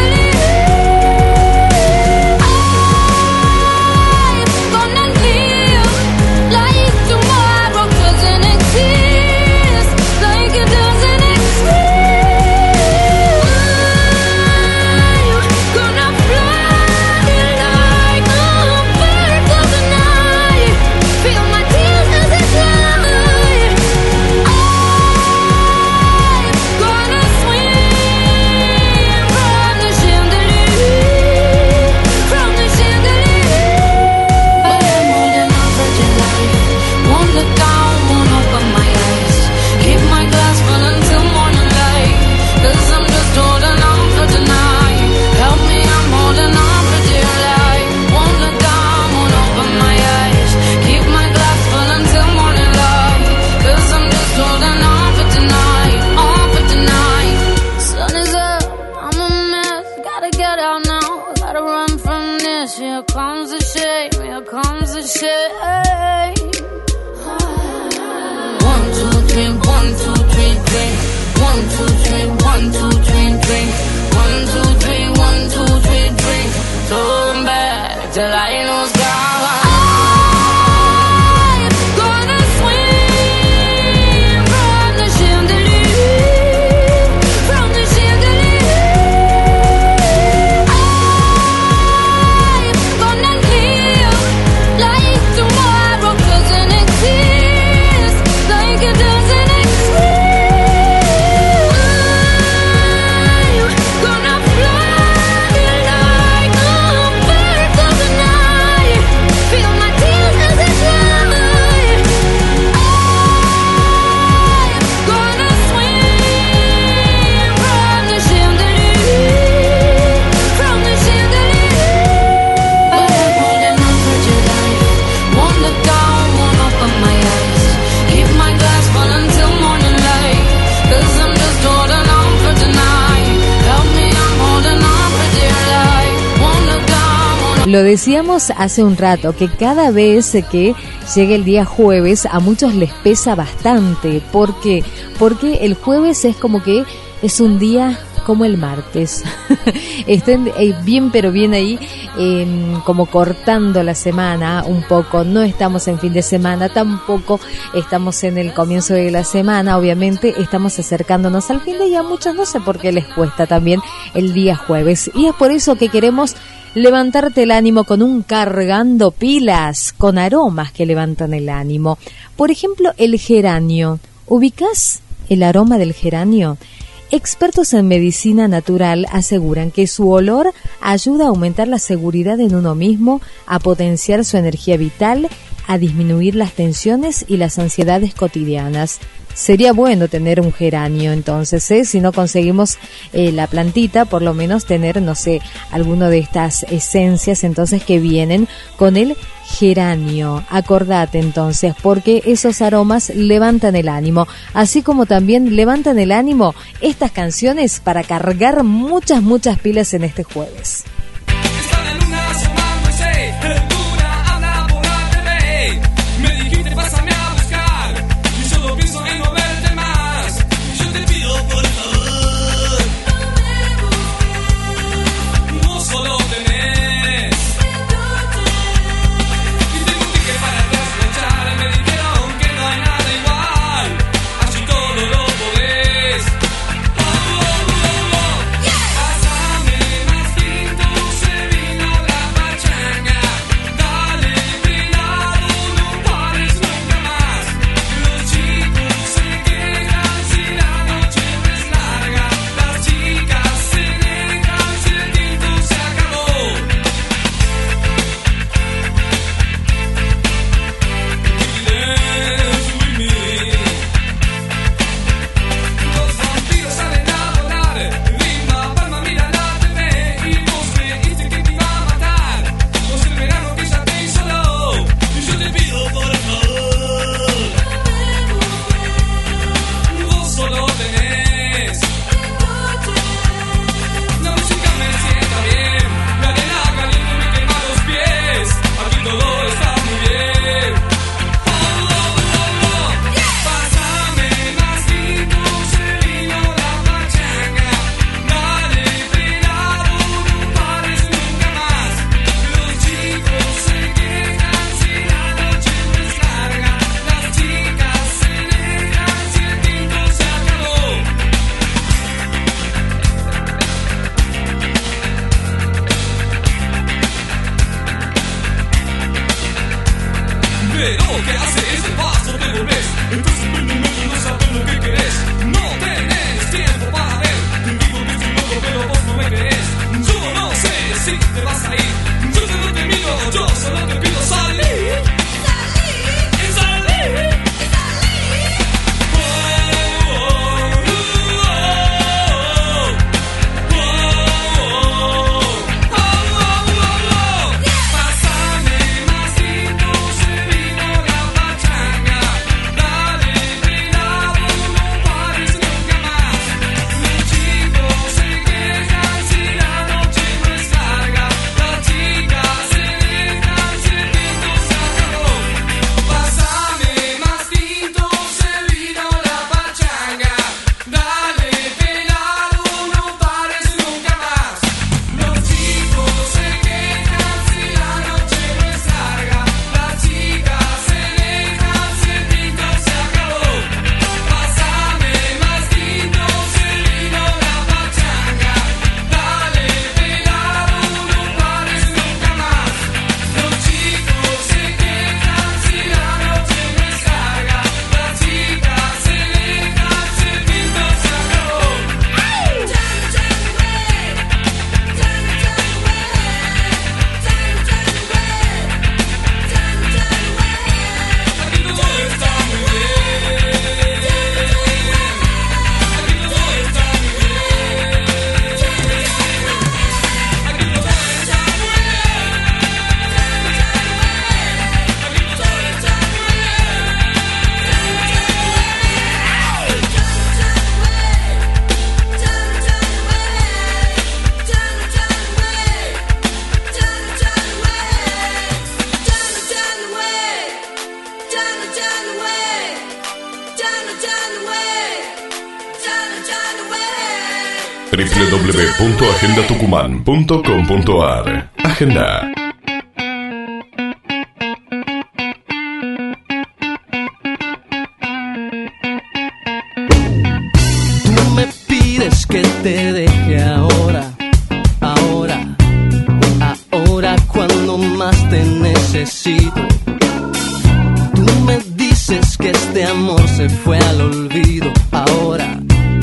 chandelier. I'm gonna live like tomorrow doesn't exist, like it doesn't exist. Lo decíamos hace un rato, que cada vez que llega el día jueves a muchos les pesa bastante. ¿Por qué? Porque el jueves es como que es un día como el martes. Estén bien, pero bien ahí, como cortando la semana un poco. No estamos en fin de semana, tampoco estamos en el comienzo de la semana. Obviamente estamos acercándonos al fin de, y a muchos no sé por qué les cuesta también el día jueves. Y es por eso que queremos levantarte el ánimo con un cargando pilas, con aromas que levantan el ánimo. Por ejemplo, el geranio. ¿Ubicás el aroma del geranio? Expertos en medicina natural aseguran que su olor ayuda a aumentar la seguridad en uno mismo, a potenciar su energía vital, a disminuir las tensiones y las ansiedades cotidianas. Sería bueno tener un geranio, entonces, si no conseguimos la plantita, por lo menos tener, no sé, alguno de estas esencias, entonces, que vienen con el geranio. Acordate, entonces, porque esos aromas levantan el ánimo, así como también levantan el ánimo estas canciones para cargar muchas pilas en este jueves. Pásame más tinto. www.agendatucuman.com.ar. Agenda. Tú me pides que te deje ahora, cuando más te necesito. Tú me dices que este amor se fue al olvido, ahora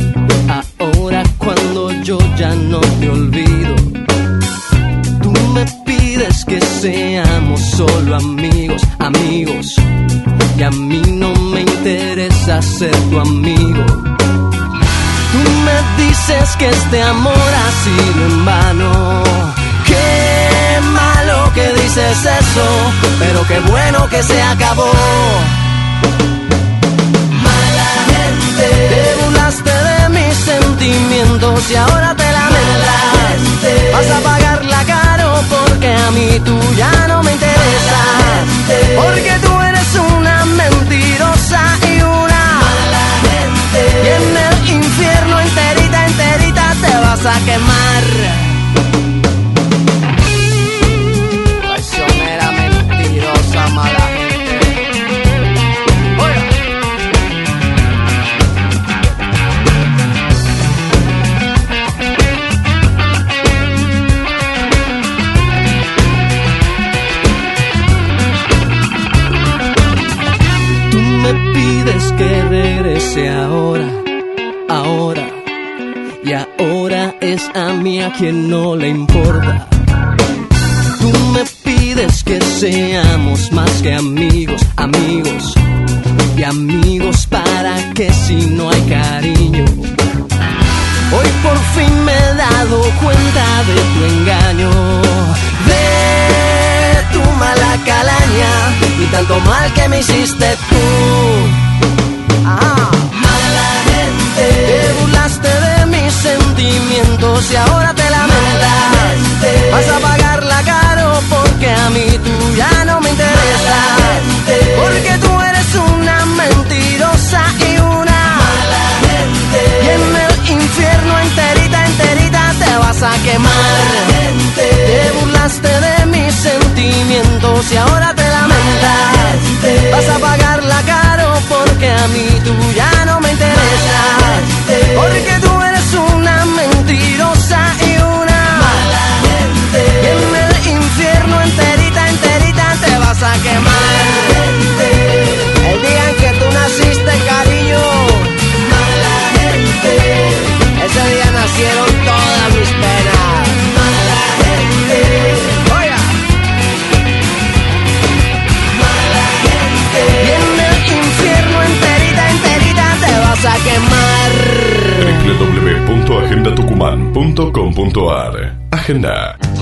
cuando yo ya no te olvido. Tú me pides que seamos solo amigos, y a mí no me interesa ser tu amigo. Tú me dices que este amor ha sido en vano. Qué malo que dices eso, pero qué bueno que se acabó. Mala gente, te burlaste de mis sentimientos y ahora te lamentas. Vas a pagarla caro porque a mí tú ya no me interesas. Porque tú eres una mentirosa y una mala gente. Y en el infierno enterita te vas a quemar. Traicionera, mentirosa, mala gente. Tú me pides que regrese ahora, y ahora es a mí a quien no le importa. Tú me pides que seamos más que amigos, y amigos para que si no hay cariño. Hoy por fin me he dado cuenta de tu engaño, de tu mala calaña y tanto mal que me hiciste tú. Mala gente, te burlaste de mis sentimientos y ahora te lamentas. Vas a pagarla caro porque a mí tú ya no me interesas. Porque tú eres una mentirosa y una mala gente. Y en el infierno enterita te vas a quemar. Te burlaste de mis sentimientos y ahora te lamentas. Vas a pagarla caro porque a mí tú ya no me interesas. Porque tú eres una mentirosa y una mala gente. Y en el infierno enterita te vas a quemar. El día en que tú naciste, cariño, mala gente, ese día nacieron todas mis penas. Mala gente, oiga, mala gente. Y en el infierno enterita te vas a quemar. www.agendatucuman.com.ar. Agenda.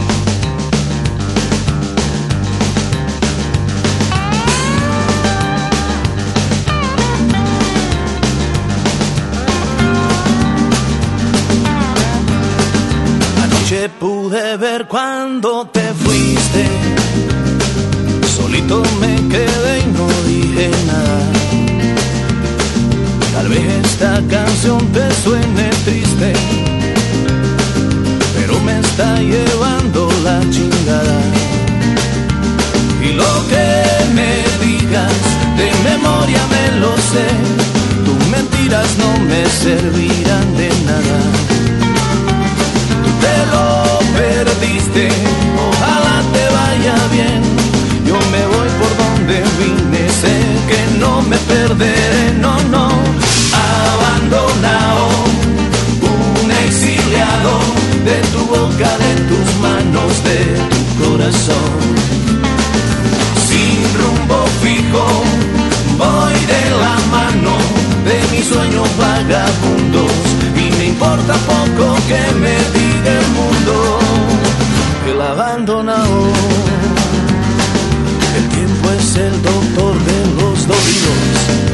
Anoche pude ver cuando te fuiste. Solito me quedé y no dije nada. Tal vez esta canción te suene triste, pero me está llevando la chingada. Y lo que me digas de memoria me lo sé. Tus mentiras no me servirán de nada. Tú te lo perdiste, ojalá te vaya bien. Yo me voy por donde vine, sé que no me perderé, no. Abandonado, un exiliado de tu boca, de tus manos, de tu corazón. Sin rumbo fijo, voy de la mano de mis sueños vagabundos. Y me importa poco que me diga el mundo que la abandonado. El tiempo es el doctor de los dolidos,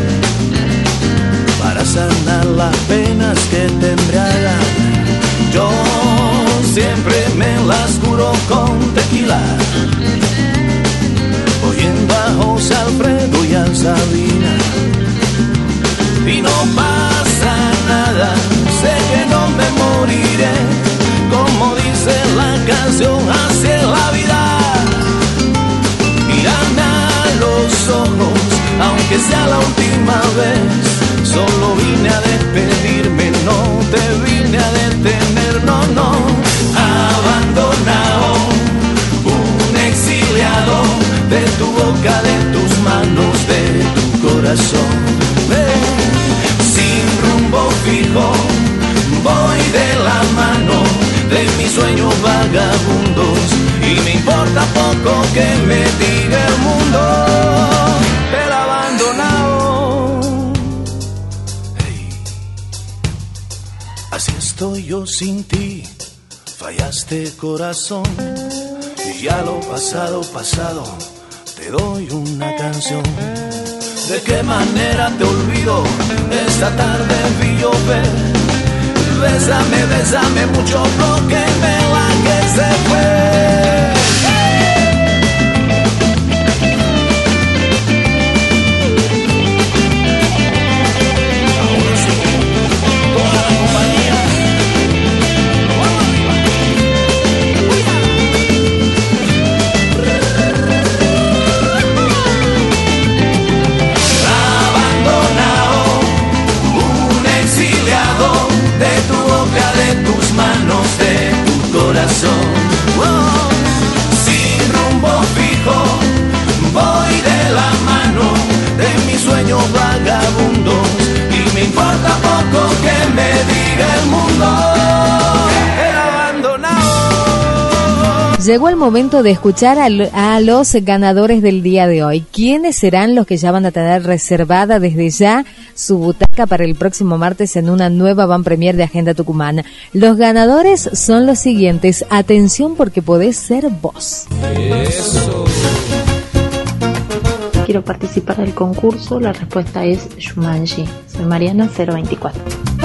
para sanar las penas que te embriagan. Yo siempre me las curo con tequila, oyendo a José Alfredo y a Sabina. Y no pasa nada, sé que no me moriré. que sea la última vez. Solo vine a despedirme, no te vine a detener, no, no. Abandonado, un exiliado de tu boca, de tus manos, de tu corazón. Sin rumbo fijo, voy de la mano de mis sueños vagabundos y me importa poco que me diga el mundo. El abandonado. Hey. Así estoy yo sin ti, fallaste corazón, y ya lo pasado, pasado, te doy una canción. ¿De qué manera te olvido? Esta tarde vi llover. Bésame, bésame mucho porque me la que se fue. Oh, sin rumbo fijo, voy de la mano de mis sueños vagabundos y me importa poco que me diga el mundo. El abandonado. Llegó el momento de escuchar a los ganadores del día de hoy. ¿Quiénes serán los que ya van a tener reservada desde ya su butaca para el próximo martes en una nueva van premier de Agenda Tucumán? Los ganadores son los siguientes. Atención porque podés ser vos. Eso. Quiero participar del concurso. La respuesta es Shumanji. Soy Mariana 024.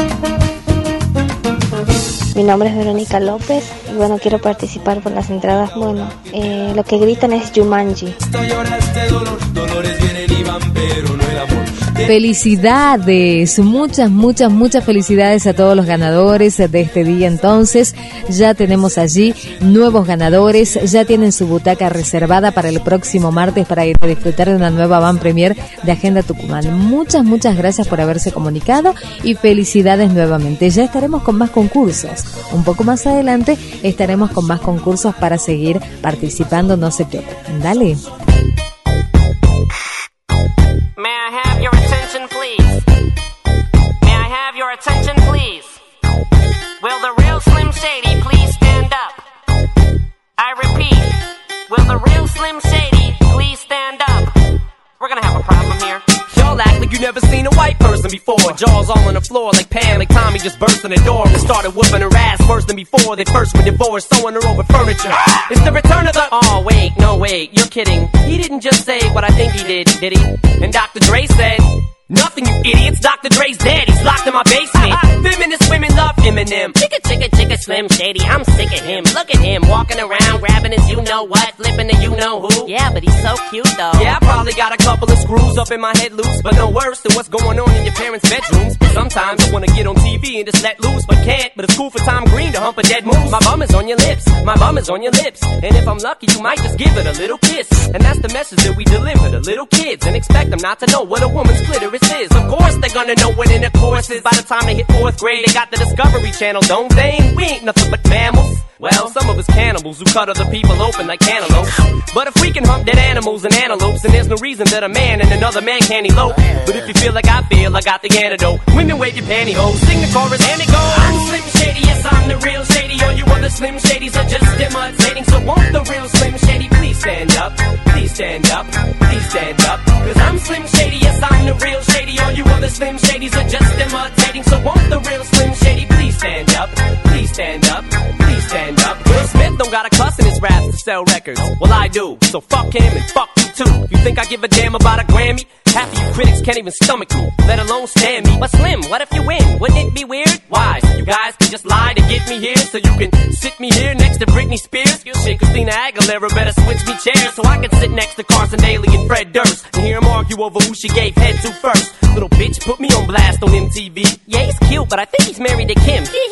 Mi nombre es Verónica López y bueno, quiero participar por las entradas. Bueno, lo que gritan es Jumanji. Felicidades, muchas felicidades a todos los ganadores de este día. Entonces ya tenemos allí nuevos ganadores, ya tienen su butaca reservada para el próximo martes para ir a disfrutar de una nueva van premier de Agenda Tucumán. Muchas gracias por haberse comunicado y felicidades nuevamente. Ya estaremos con más concursos. Un poco más adelante estaremos con más concursos para seguir participando, no se preocupen. Dale. May I have your attention, please? May I have your attention, please? Will the real Slim Shady please stand up? I repeat, will the real Slim Shady please stand up? We're gonna have a problem here. Y'all act like you never seen a white person before. Jaws all on the floor like Pam, like Tommy just burst in the door and started whooping her ass worse than before. They first were divorced, sewing her over furniture. It's the return of the... Oh, wait, no, wait, you're kidding. He didn't just say what I think he did he? And Dr. Dre said... Nothing, you idiots. Dr. Dre's dead. He's locked in my basement. Feminist women love Eminem. Chicka, Slim Shady. I'm sick of him. Look at him walking around, grabbing his you-know-what, flipping the you-know-who. Yeah, but he's so cute, though. Yeah, I probably got a couple of screws up in my head loose, but no worse than what's going on in your parents' bedrooms. Sometimes I wanna get on TV and just let loose, but can't. But it's cool for Tom Green to hump a dead moose. My bum is on your lips. My bum is on your lips. And if I'm lucky, you might just give it a little kiss. And that's the message that we deliver to little kids and expect them not to know what a woman's clitoris is. Of course they're gonna know what intercourse is. By the time they hit 4th grade, they got the Discovery Channel, don't they? We ain't nothing but mammals. Well, some of us cannibals who cut other people open like cantaloupes. But if we can hump dead animals and antelopes, then there's no reason that a man and another man can't elope. But if you feel like I feel, I got the antidote. Women wave your pantyhose, sing the chorus and it goes. I'm Slim Shady, yes I'm the real Shady. All you other Slim Shadys are just imitating. So won't the real Slim Shady please stand up? Please stand up, please stand up. Cause I'm Slim Shady, yes I'm the real Shady. All you other Slim Shadys are just imitating. So won't the real Slim Shady please stand up? Please stand up, please stand up. Will Smith don't got a cuss in his raps to sell records. Well I do, so fuck him and fuck you too. You think I give a damn about a Grammy? Half of you critics can't even stomach me, let alone stand me. But Slim, what if you win? Wouldn't it be weird? Why? So you guys can just lie to get me here, so you can sit me here next to Britney Spears? Shit, Christina Aguilera better switch me chairs so I can sit next to Carson Daly and Fred Durst and hear them argue over who she gave head to first. Little bitch put me on blast on MTV. Yeah, he's cute, but I think he's married to Kim. I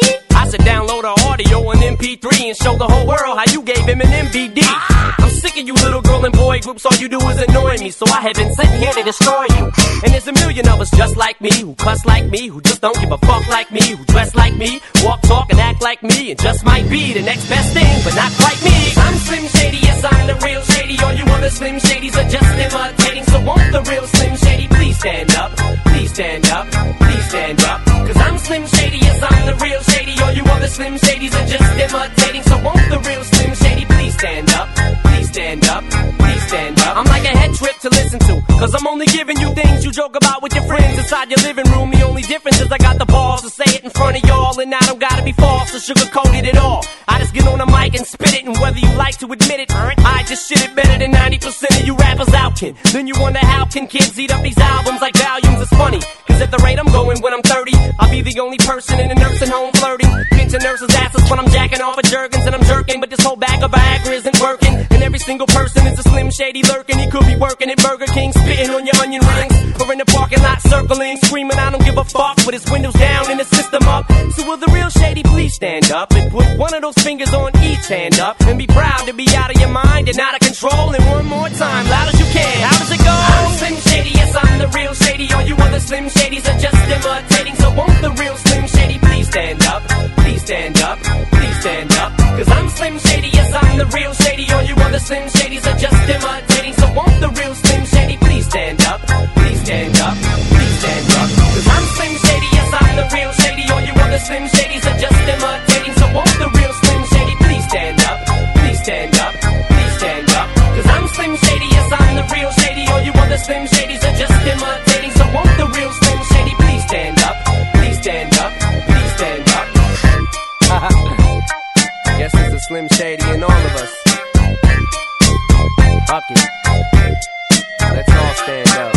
I said download our audio on MP3 and show the whole world how you gave him an MVD. I'm sick of you little girl and boy groups, all you do is annoy me. So I have been sent here to destroy you. And there's a million of us just like me, who cuss like me, who just don't give a fuck like me, who dress like me, walk, talk, and act like me, and just might be the next best thing, but not quite me. I'm Slim Shady, yes, I'm the real Shady. All you other Slim Shadys are just imitating. So won't the real Slim Shady please stand up? Please stand up, please stand up. Cause I'm Slim Shady, yes, I'm the real Shady. All you other Slim Shadys are just imitating. So won't the real Slim Shady please stand up? Please stand up, please stand up. I'm like a head trip to listen to, cause I'm only giving you things you joke about with your friends inside your living room. The only difference is I got the balls to say it in front of y'all, and I don't gotta be false or sugar-coated at all. I just get on the mic and spit it, and whether you like to admit it, I just shit it better than 90% of you rappers out can. Then you wonder how can kids eat up these albums like volumes. It's funny, cause at the rate I'm going when I'm 30, I'll be the only person in a nursing home flirting, pinching nurses' asses when I'm jacking off of Jergens and I'm jerking. But this whole bag of Viagra isn't working, and every single person is a Slim Shady lurking. He could be working at Burger King, spitting on your onion rings, or in the parking lot circling, screaming I don't give a fuck, with his windows down and the system up. So will the real Shady please stand up and put one of those fingers on each hand up, and be proud to be out of your mind and out of control. And one more time, loud as you can, how does it go? I'm Slim Shady, yes, I'm the real Shady. All you other Slim Shadys are just imitating. So won't the real Slim Shady please stand up? Please stand up, please stand up. Cause I'm Slim Shady, yes, I'm the real Shady. All you other Slim Shadys are just imitating. So won't the real Slim Shady please stand up? Please stand up, please stand up. Cause I'm Slim Shady, yes, I'm the real Shady. All you other Slim Shadys are just imitating. So won't the real Slim Shady please stand up? Please stand up, please stand up. Cause I'm Slim Shady, yes, I'm the real Shady. All you other Slim Shadys are just imitating. So won't the real Slim Shady please stand up? Please stand up, please stand up. Guess there's a Slim Shady in all of us. Fuck it. Let's all stand up.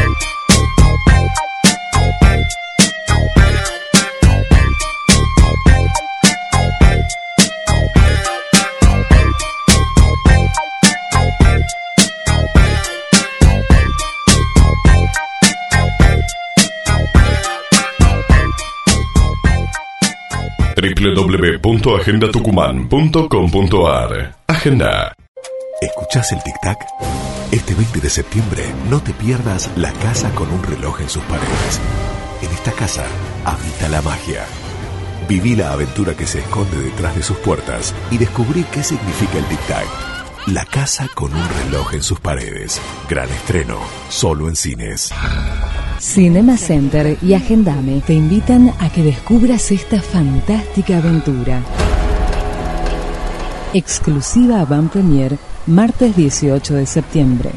www.agendatucumán.com.ar. Agenda. ¿Escuchás el tic-tac? Este 20 de septiembre no te pierdas La Casa con un reloj en sus paredes. En esta casa habita la magia. Viví la aventura que se esconde detrás de sus puertas y descubrí qué significa el tic-tac. La Casa con un reloj en sus paredes. Gran estreno, solo en cines. Cinema Center y Agendame te invitan a que descubras esta fantástica aventura. Exclusiva Avant Premier, martes 18 de septiembre.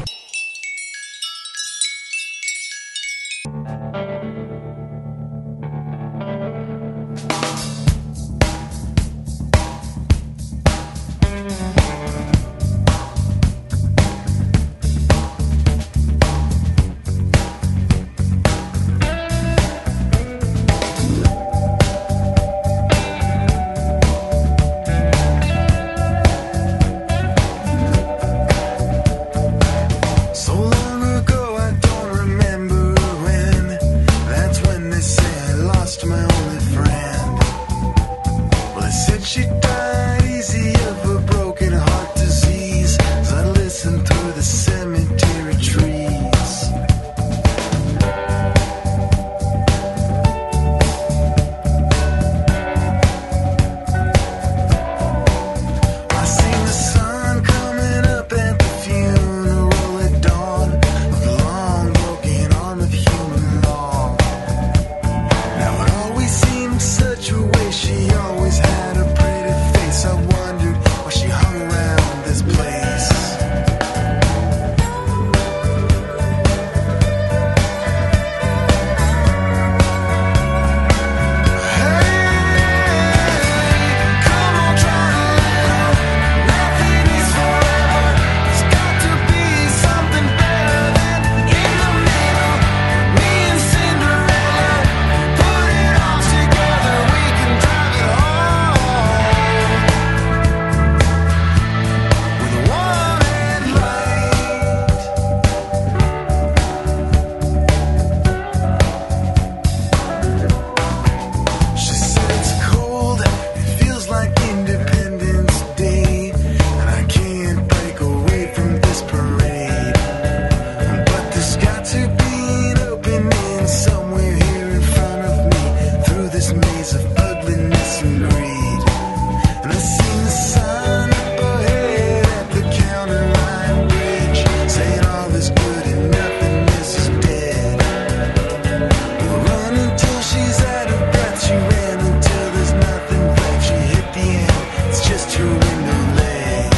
stubbornness and greed. And I seen the sign up ahead at the county line bridge, saying all is good and nothing is dead. We'll run until she's out of breath. She ran until there's nothing left. She hit the end, it's just her window ledge.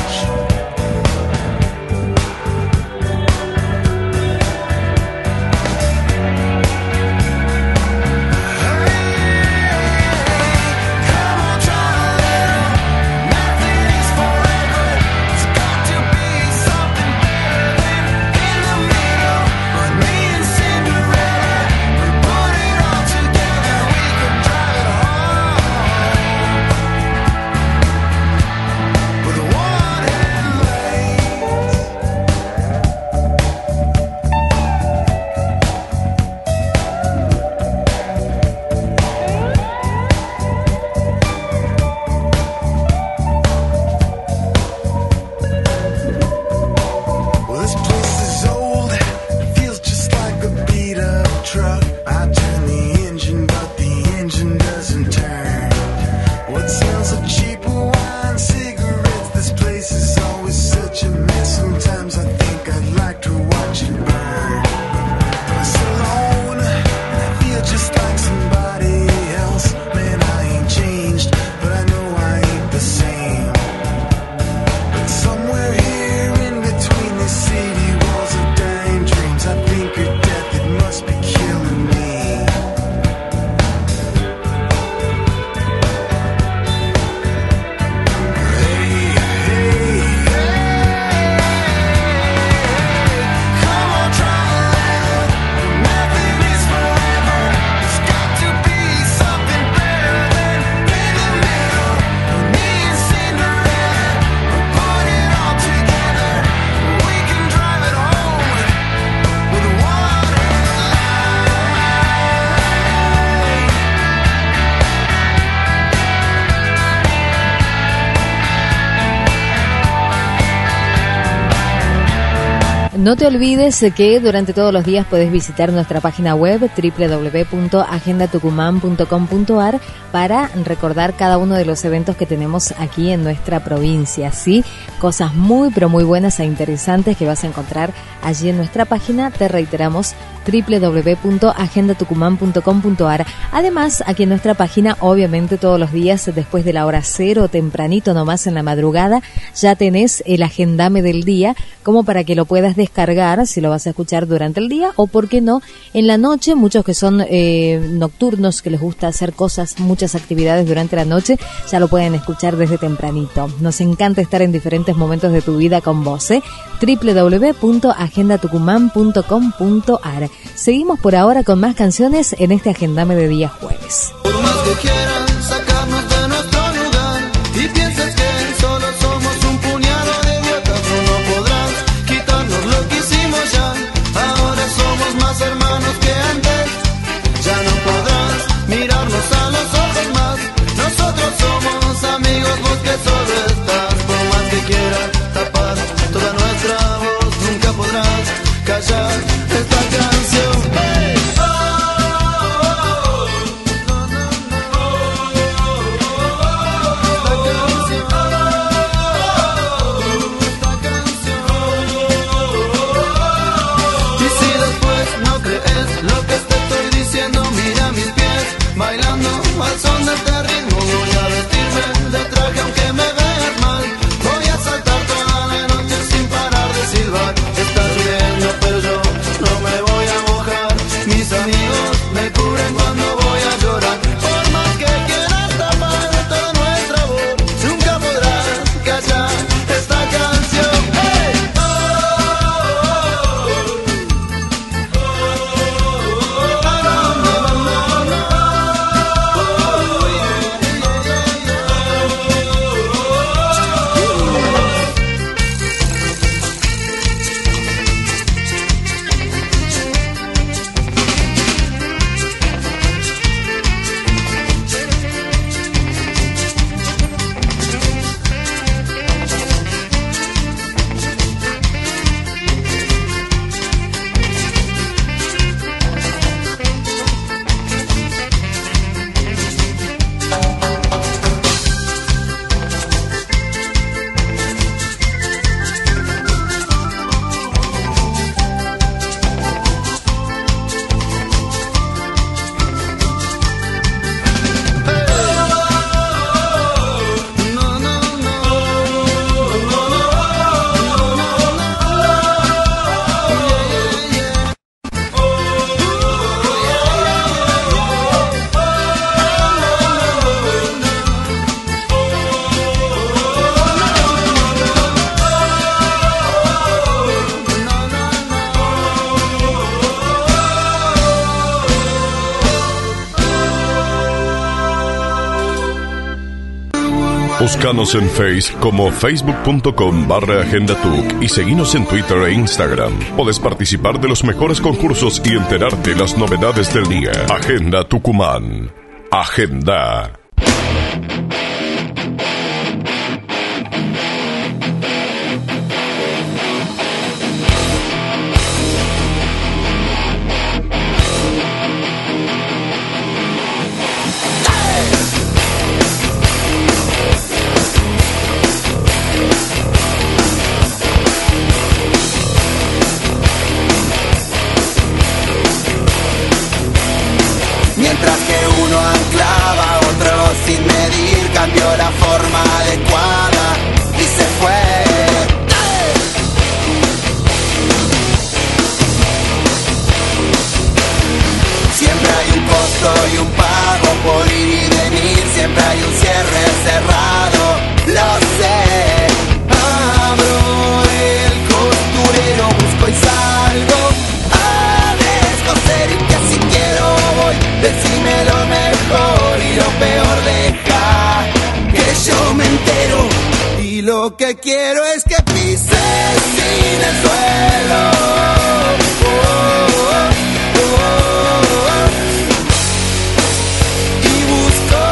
Well, this place is old, it feels just like a beat up truck. I turn the engine, but the engine doesn't turn. What smells of cheap wine, cigarettes? This place is always such a mess. Sometimes I think I'd like to watch it burn. I'm so alone, and I feel just like somebody else. Man, I ain't changed, but I know I ain't the same. But somewhere here in between these city walls of dying dreams, I think of death, it must be killing me. Come on, try a little. Nothing is forever. There's got to be something better than in the middle. Me and Cinderella, we put it all together. We can drive it home with water and No te olvides que durante todos los días puedes visitar nuestra página web www.agendatucumán.com.ar para recordar cada uno de los eventos que tenemos aquí en nuestra provincia, ¿sí? Cosas muy pero muy buenas e interesantes que vas a encontrar allí en nuestra página. Te reiteramos, www.agendatucumán.com.ar. Además, aquí en nuestra página, obviamente todos los días después de la hora cero, tempranito nomás en la madrugada, ya tenés el agendame del día, como para que lo puedas descargar si lo vas a escuchar durante el día o, por qué no, en la noche. Muchos que son nocturnos, que les gusta hacer cosas, muchas actividades durante la noche, ya lo pueden escuchar desde tempranito. Nos encanta estar en diferentes momentos de tu vida con vos, www.agendatucumán.com.ar. Seguimos por ahora con más canciones en este agendame de día jueves. por más que quieran sacarnos de nuestro lugar y pienses que solo somos un puñado de idiotas, no podrás quitarnos lo que hicimos ya. Ahora somos más hermanos que antes, ya no podrás mirarnos a los ojos más. Nosotros somos amigos, vos que solo estás. Por más que quieras tapar toda nuestra voz, nunca podrás callar esta canción. Hey. Oh, oh, oh, oh. Búscanos en Face como facebook.com/agendatuc y seguinos en Twitter e Instagram. Podés participar de los mejores concursos y enterarte de las novedades del día. Agenda Tucumán. Agenda. Mientras que uno anclaba, otro sin medir cambió la forma adecuada y se fue. Siempre hay un costo y un pago por ir y venir, siempre hay un cierre cerrado, lo sé. Abro el costurero, busco y salgo a descoser y que si quiero voy. Decime lo mejor y lo peor, deja que yo me entero. Y lo que quiero es que pises sin el suelo. Y busco.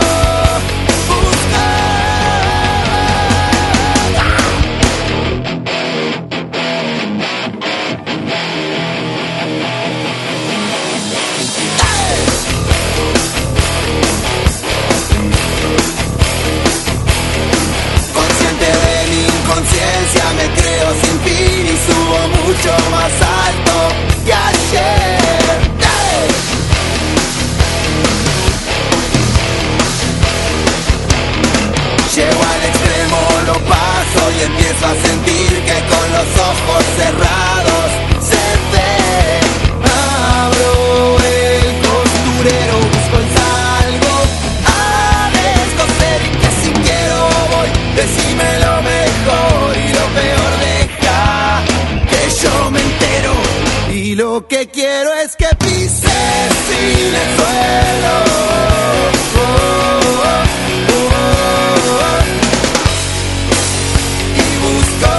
Conciencia, me creo sin fin y subo mucho más alto que ayer. Llego al extremo, lo paso y empiezo a sentir que con los ojos cerrados se ve. Abro el costurero, busco y salgo a descoser y que si quiero voy. Decime lo mejor y lo peor, deja que yo me entero. Y lo que quiero es que pises sin el suelo. Y busco.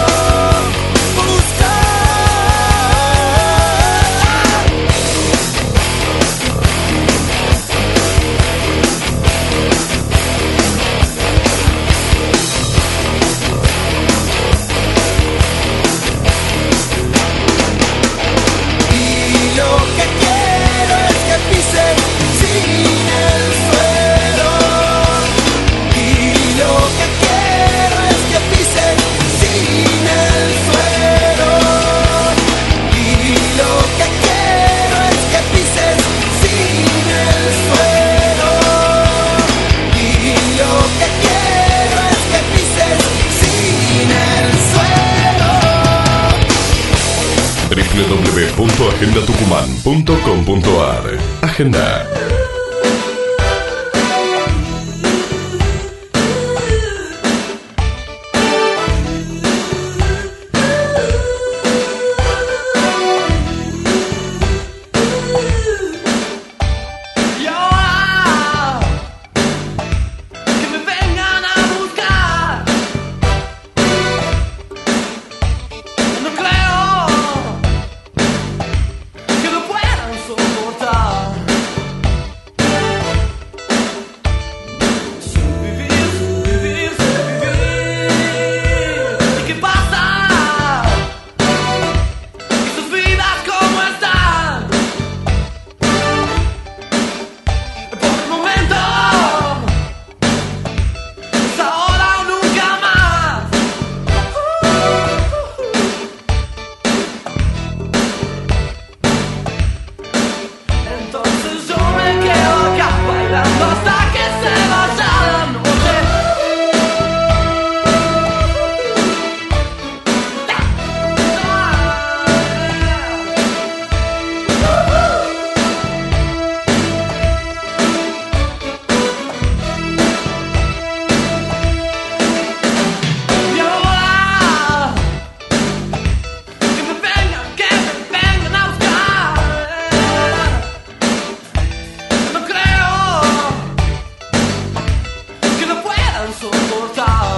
www.agendatucuman.com.ar. Agenda. soportar.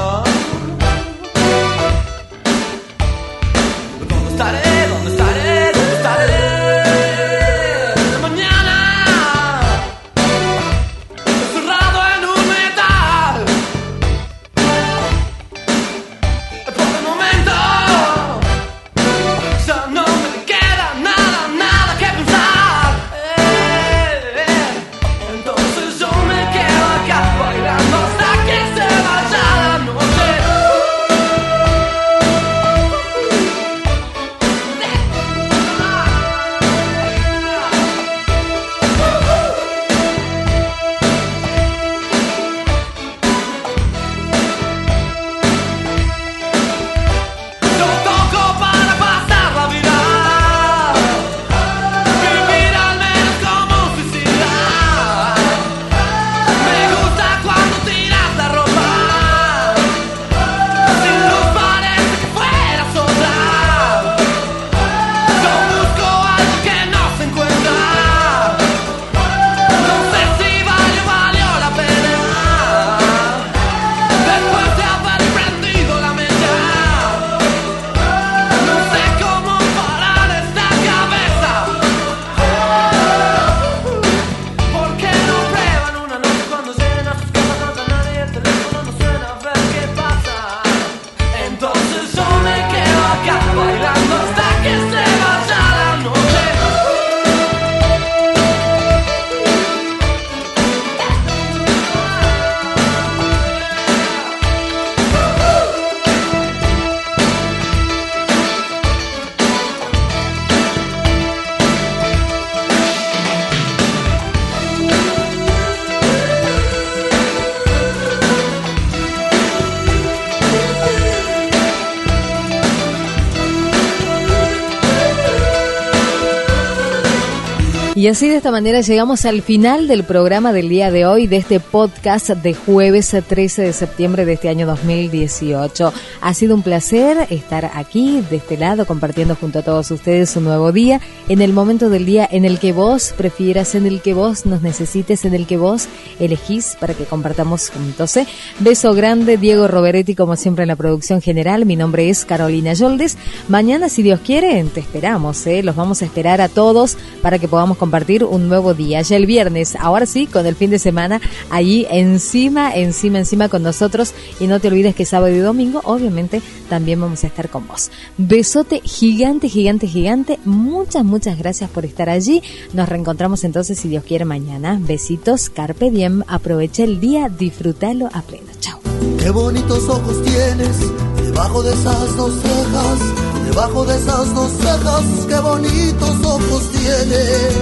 Y así de esta manera llegamos al final del programa del día de hoy, de este podcast de jueves 13 de septiembre de este año 2018. Ha sido un placer estar aquí, de este lado, compartiendo junto a todos ustedes un nuevo día, en el momento del día en el que vos prefieras, en el que vos nos necesites, en el que vos elegís para que compartamos juntos. Beso grande, Diego Roveretti, como siempre en la producción general. Mi nombre es Carolina Yoldes. Mañana, si Dios quiere, te esperamos, los vamos a esperar a todos para que podamos compartir un nuevo día. Ya el viernes, ahora sí, con el fin de semana, allí encima con nosotros. Y no te olvides que sábado y domingo, obviamente, también vamos a estar con vos. Besote gigante, gigante, gigante. Muchas gracias por estar allí. Nos reencontramos entonces, si Dios quiere, mañana. Besitos, carpe diem. Aprovecha el día, disfrútalo a pleno. Chao. Qué bonitos ojos tienes, debajo de esas dos cejas, debajo de esas dos cejas, qué bonitos ojos tienes.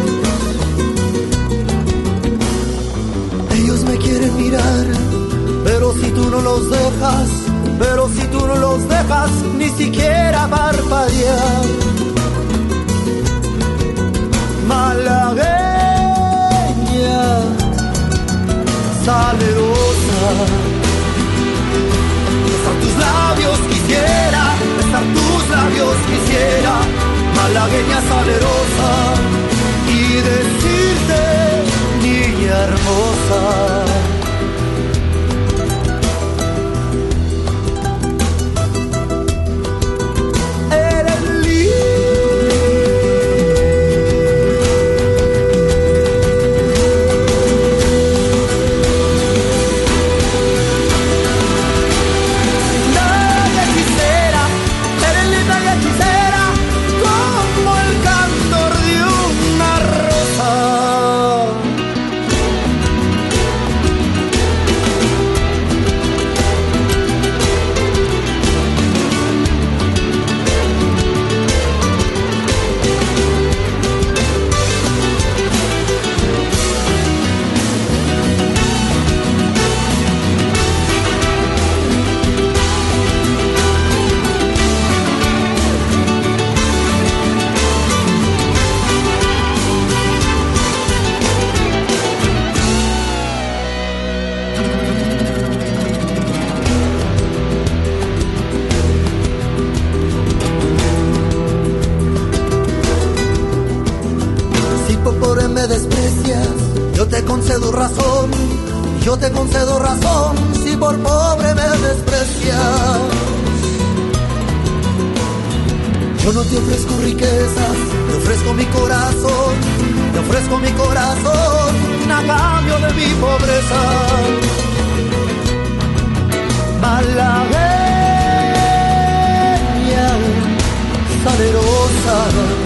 Ellos me quieren mirar, pero si tú no los dejas, ni siquiera parpadear. Malagueña, salerosa, besar tus labios quisiera, besar tus labios quisiera, malagueña salerosa, y decirte, niña hermosa. Yo te concedo razón, si por pobre me desprecias. Yo no te ofrezco riquezas, te ofrezco mi corazón, a cambio de mi pobreza. Malagueña, salerosa,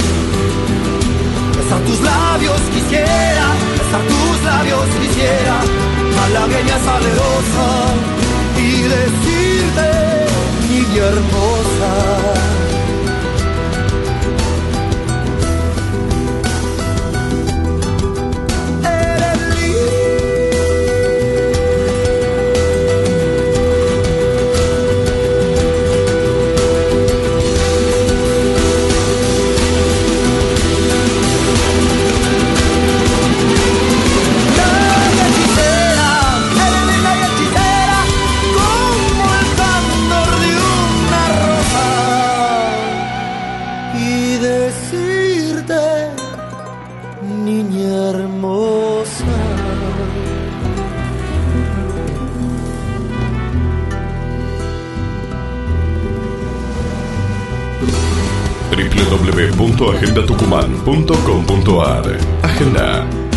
besar tus labios quisiera, malagueña salerosa, y decirte, niña hermosa. www.agendatucumán.com.ar. Agenda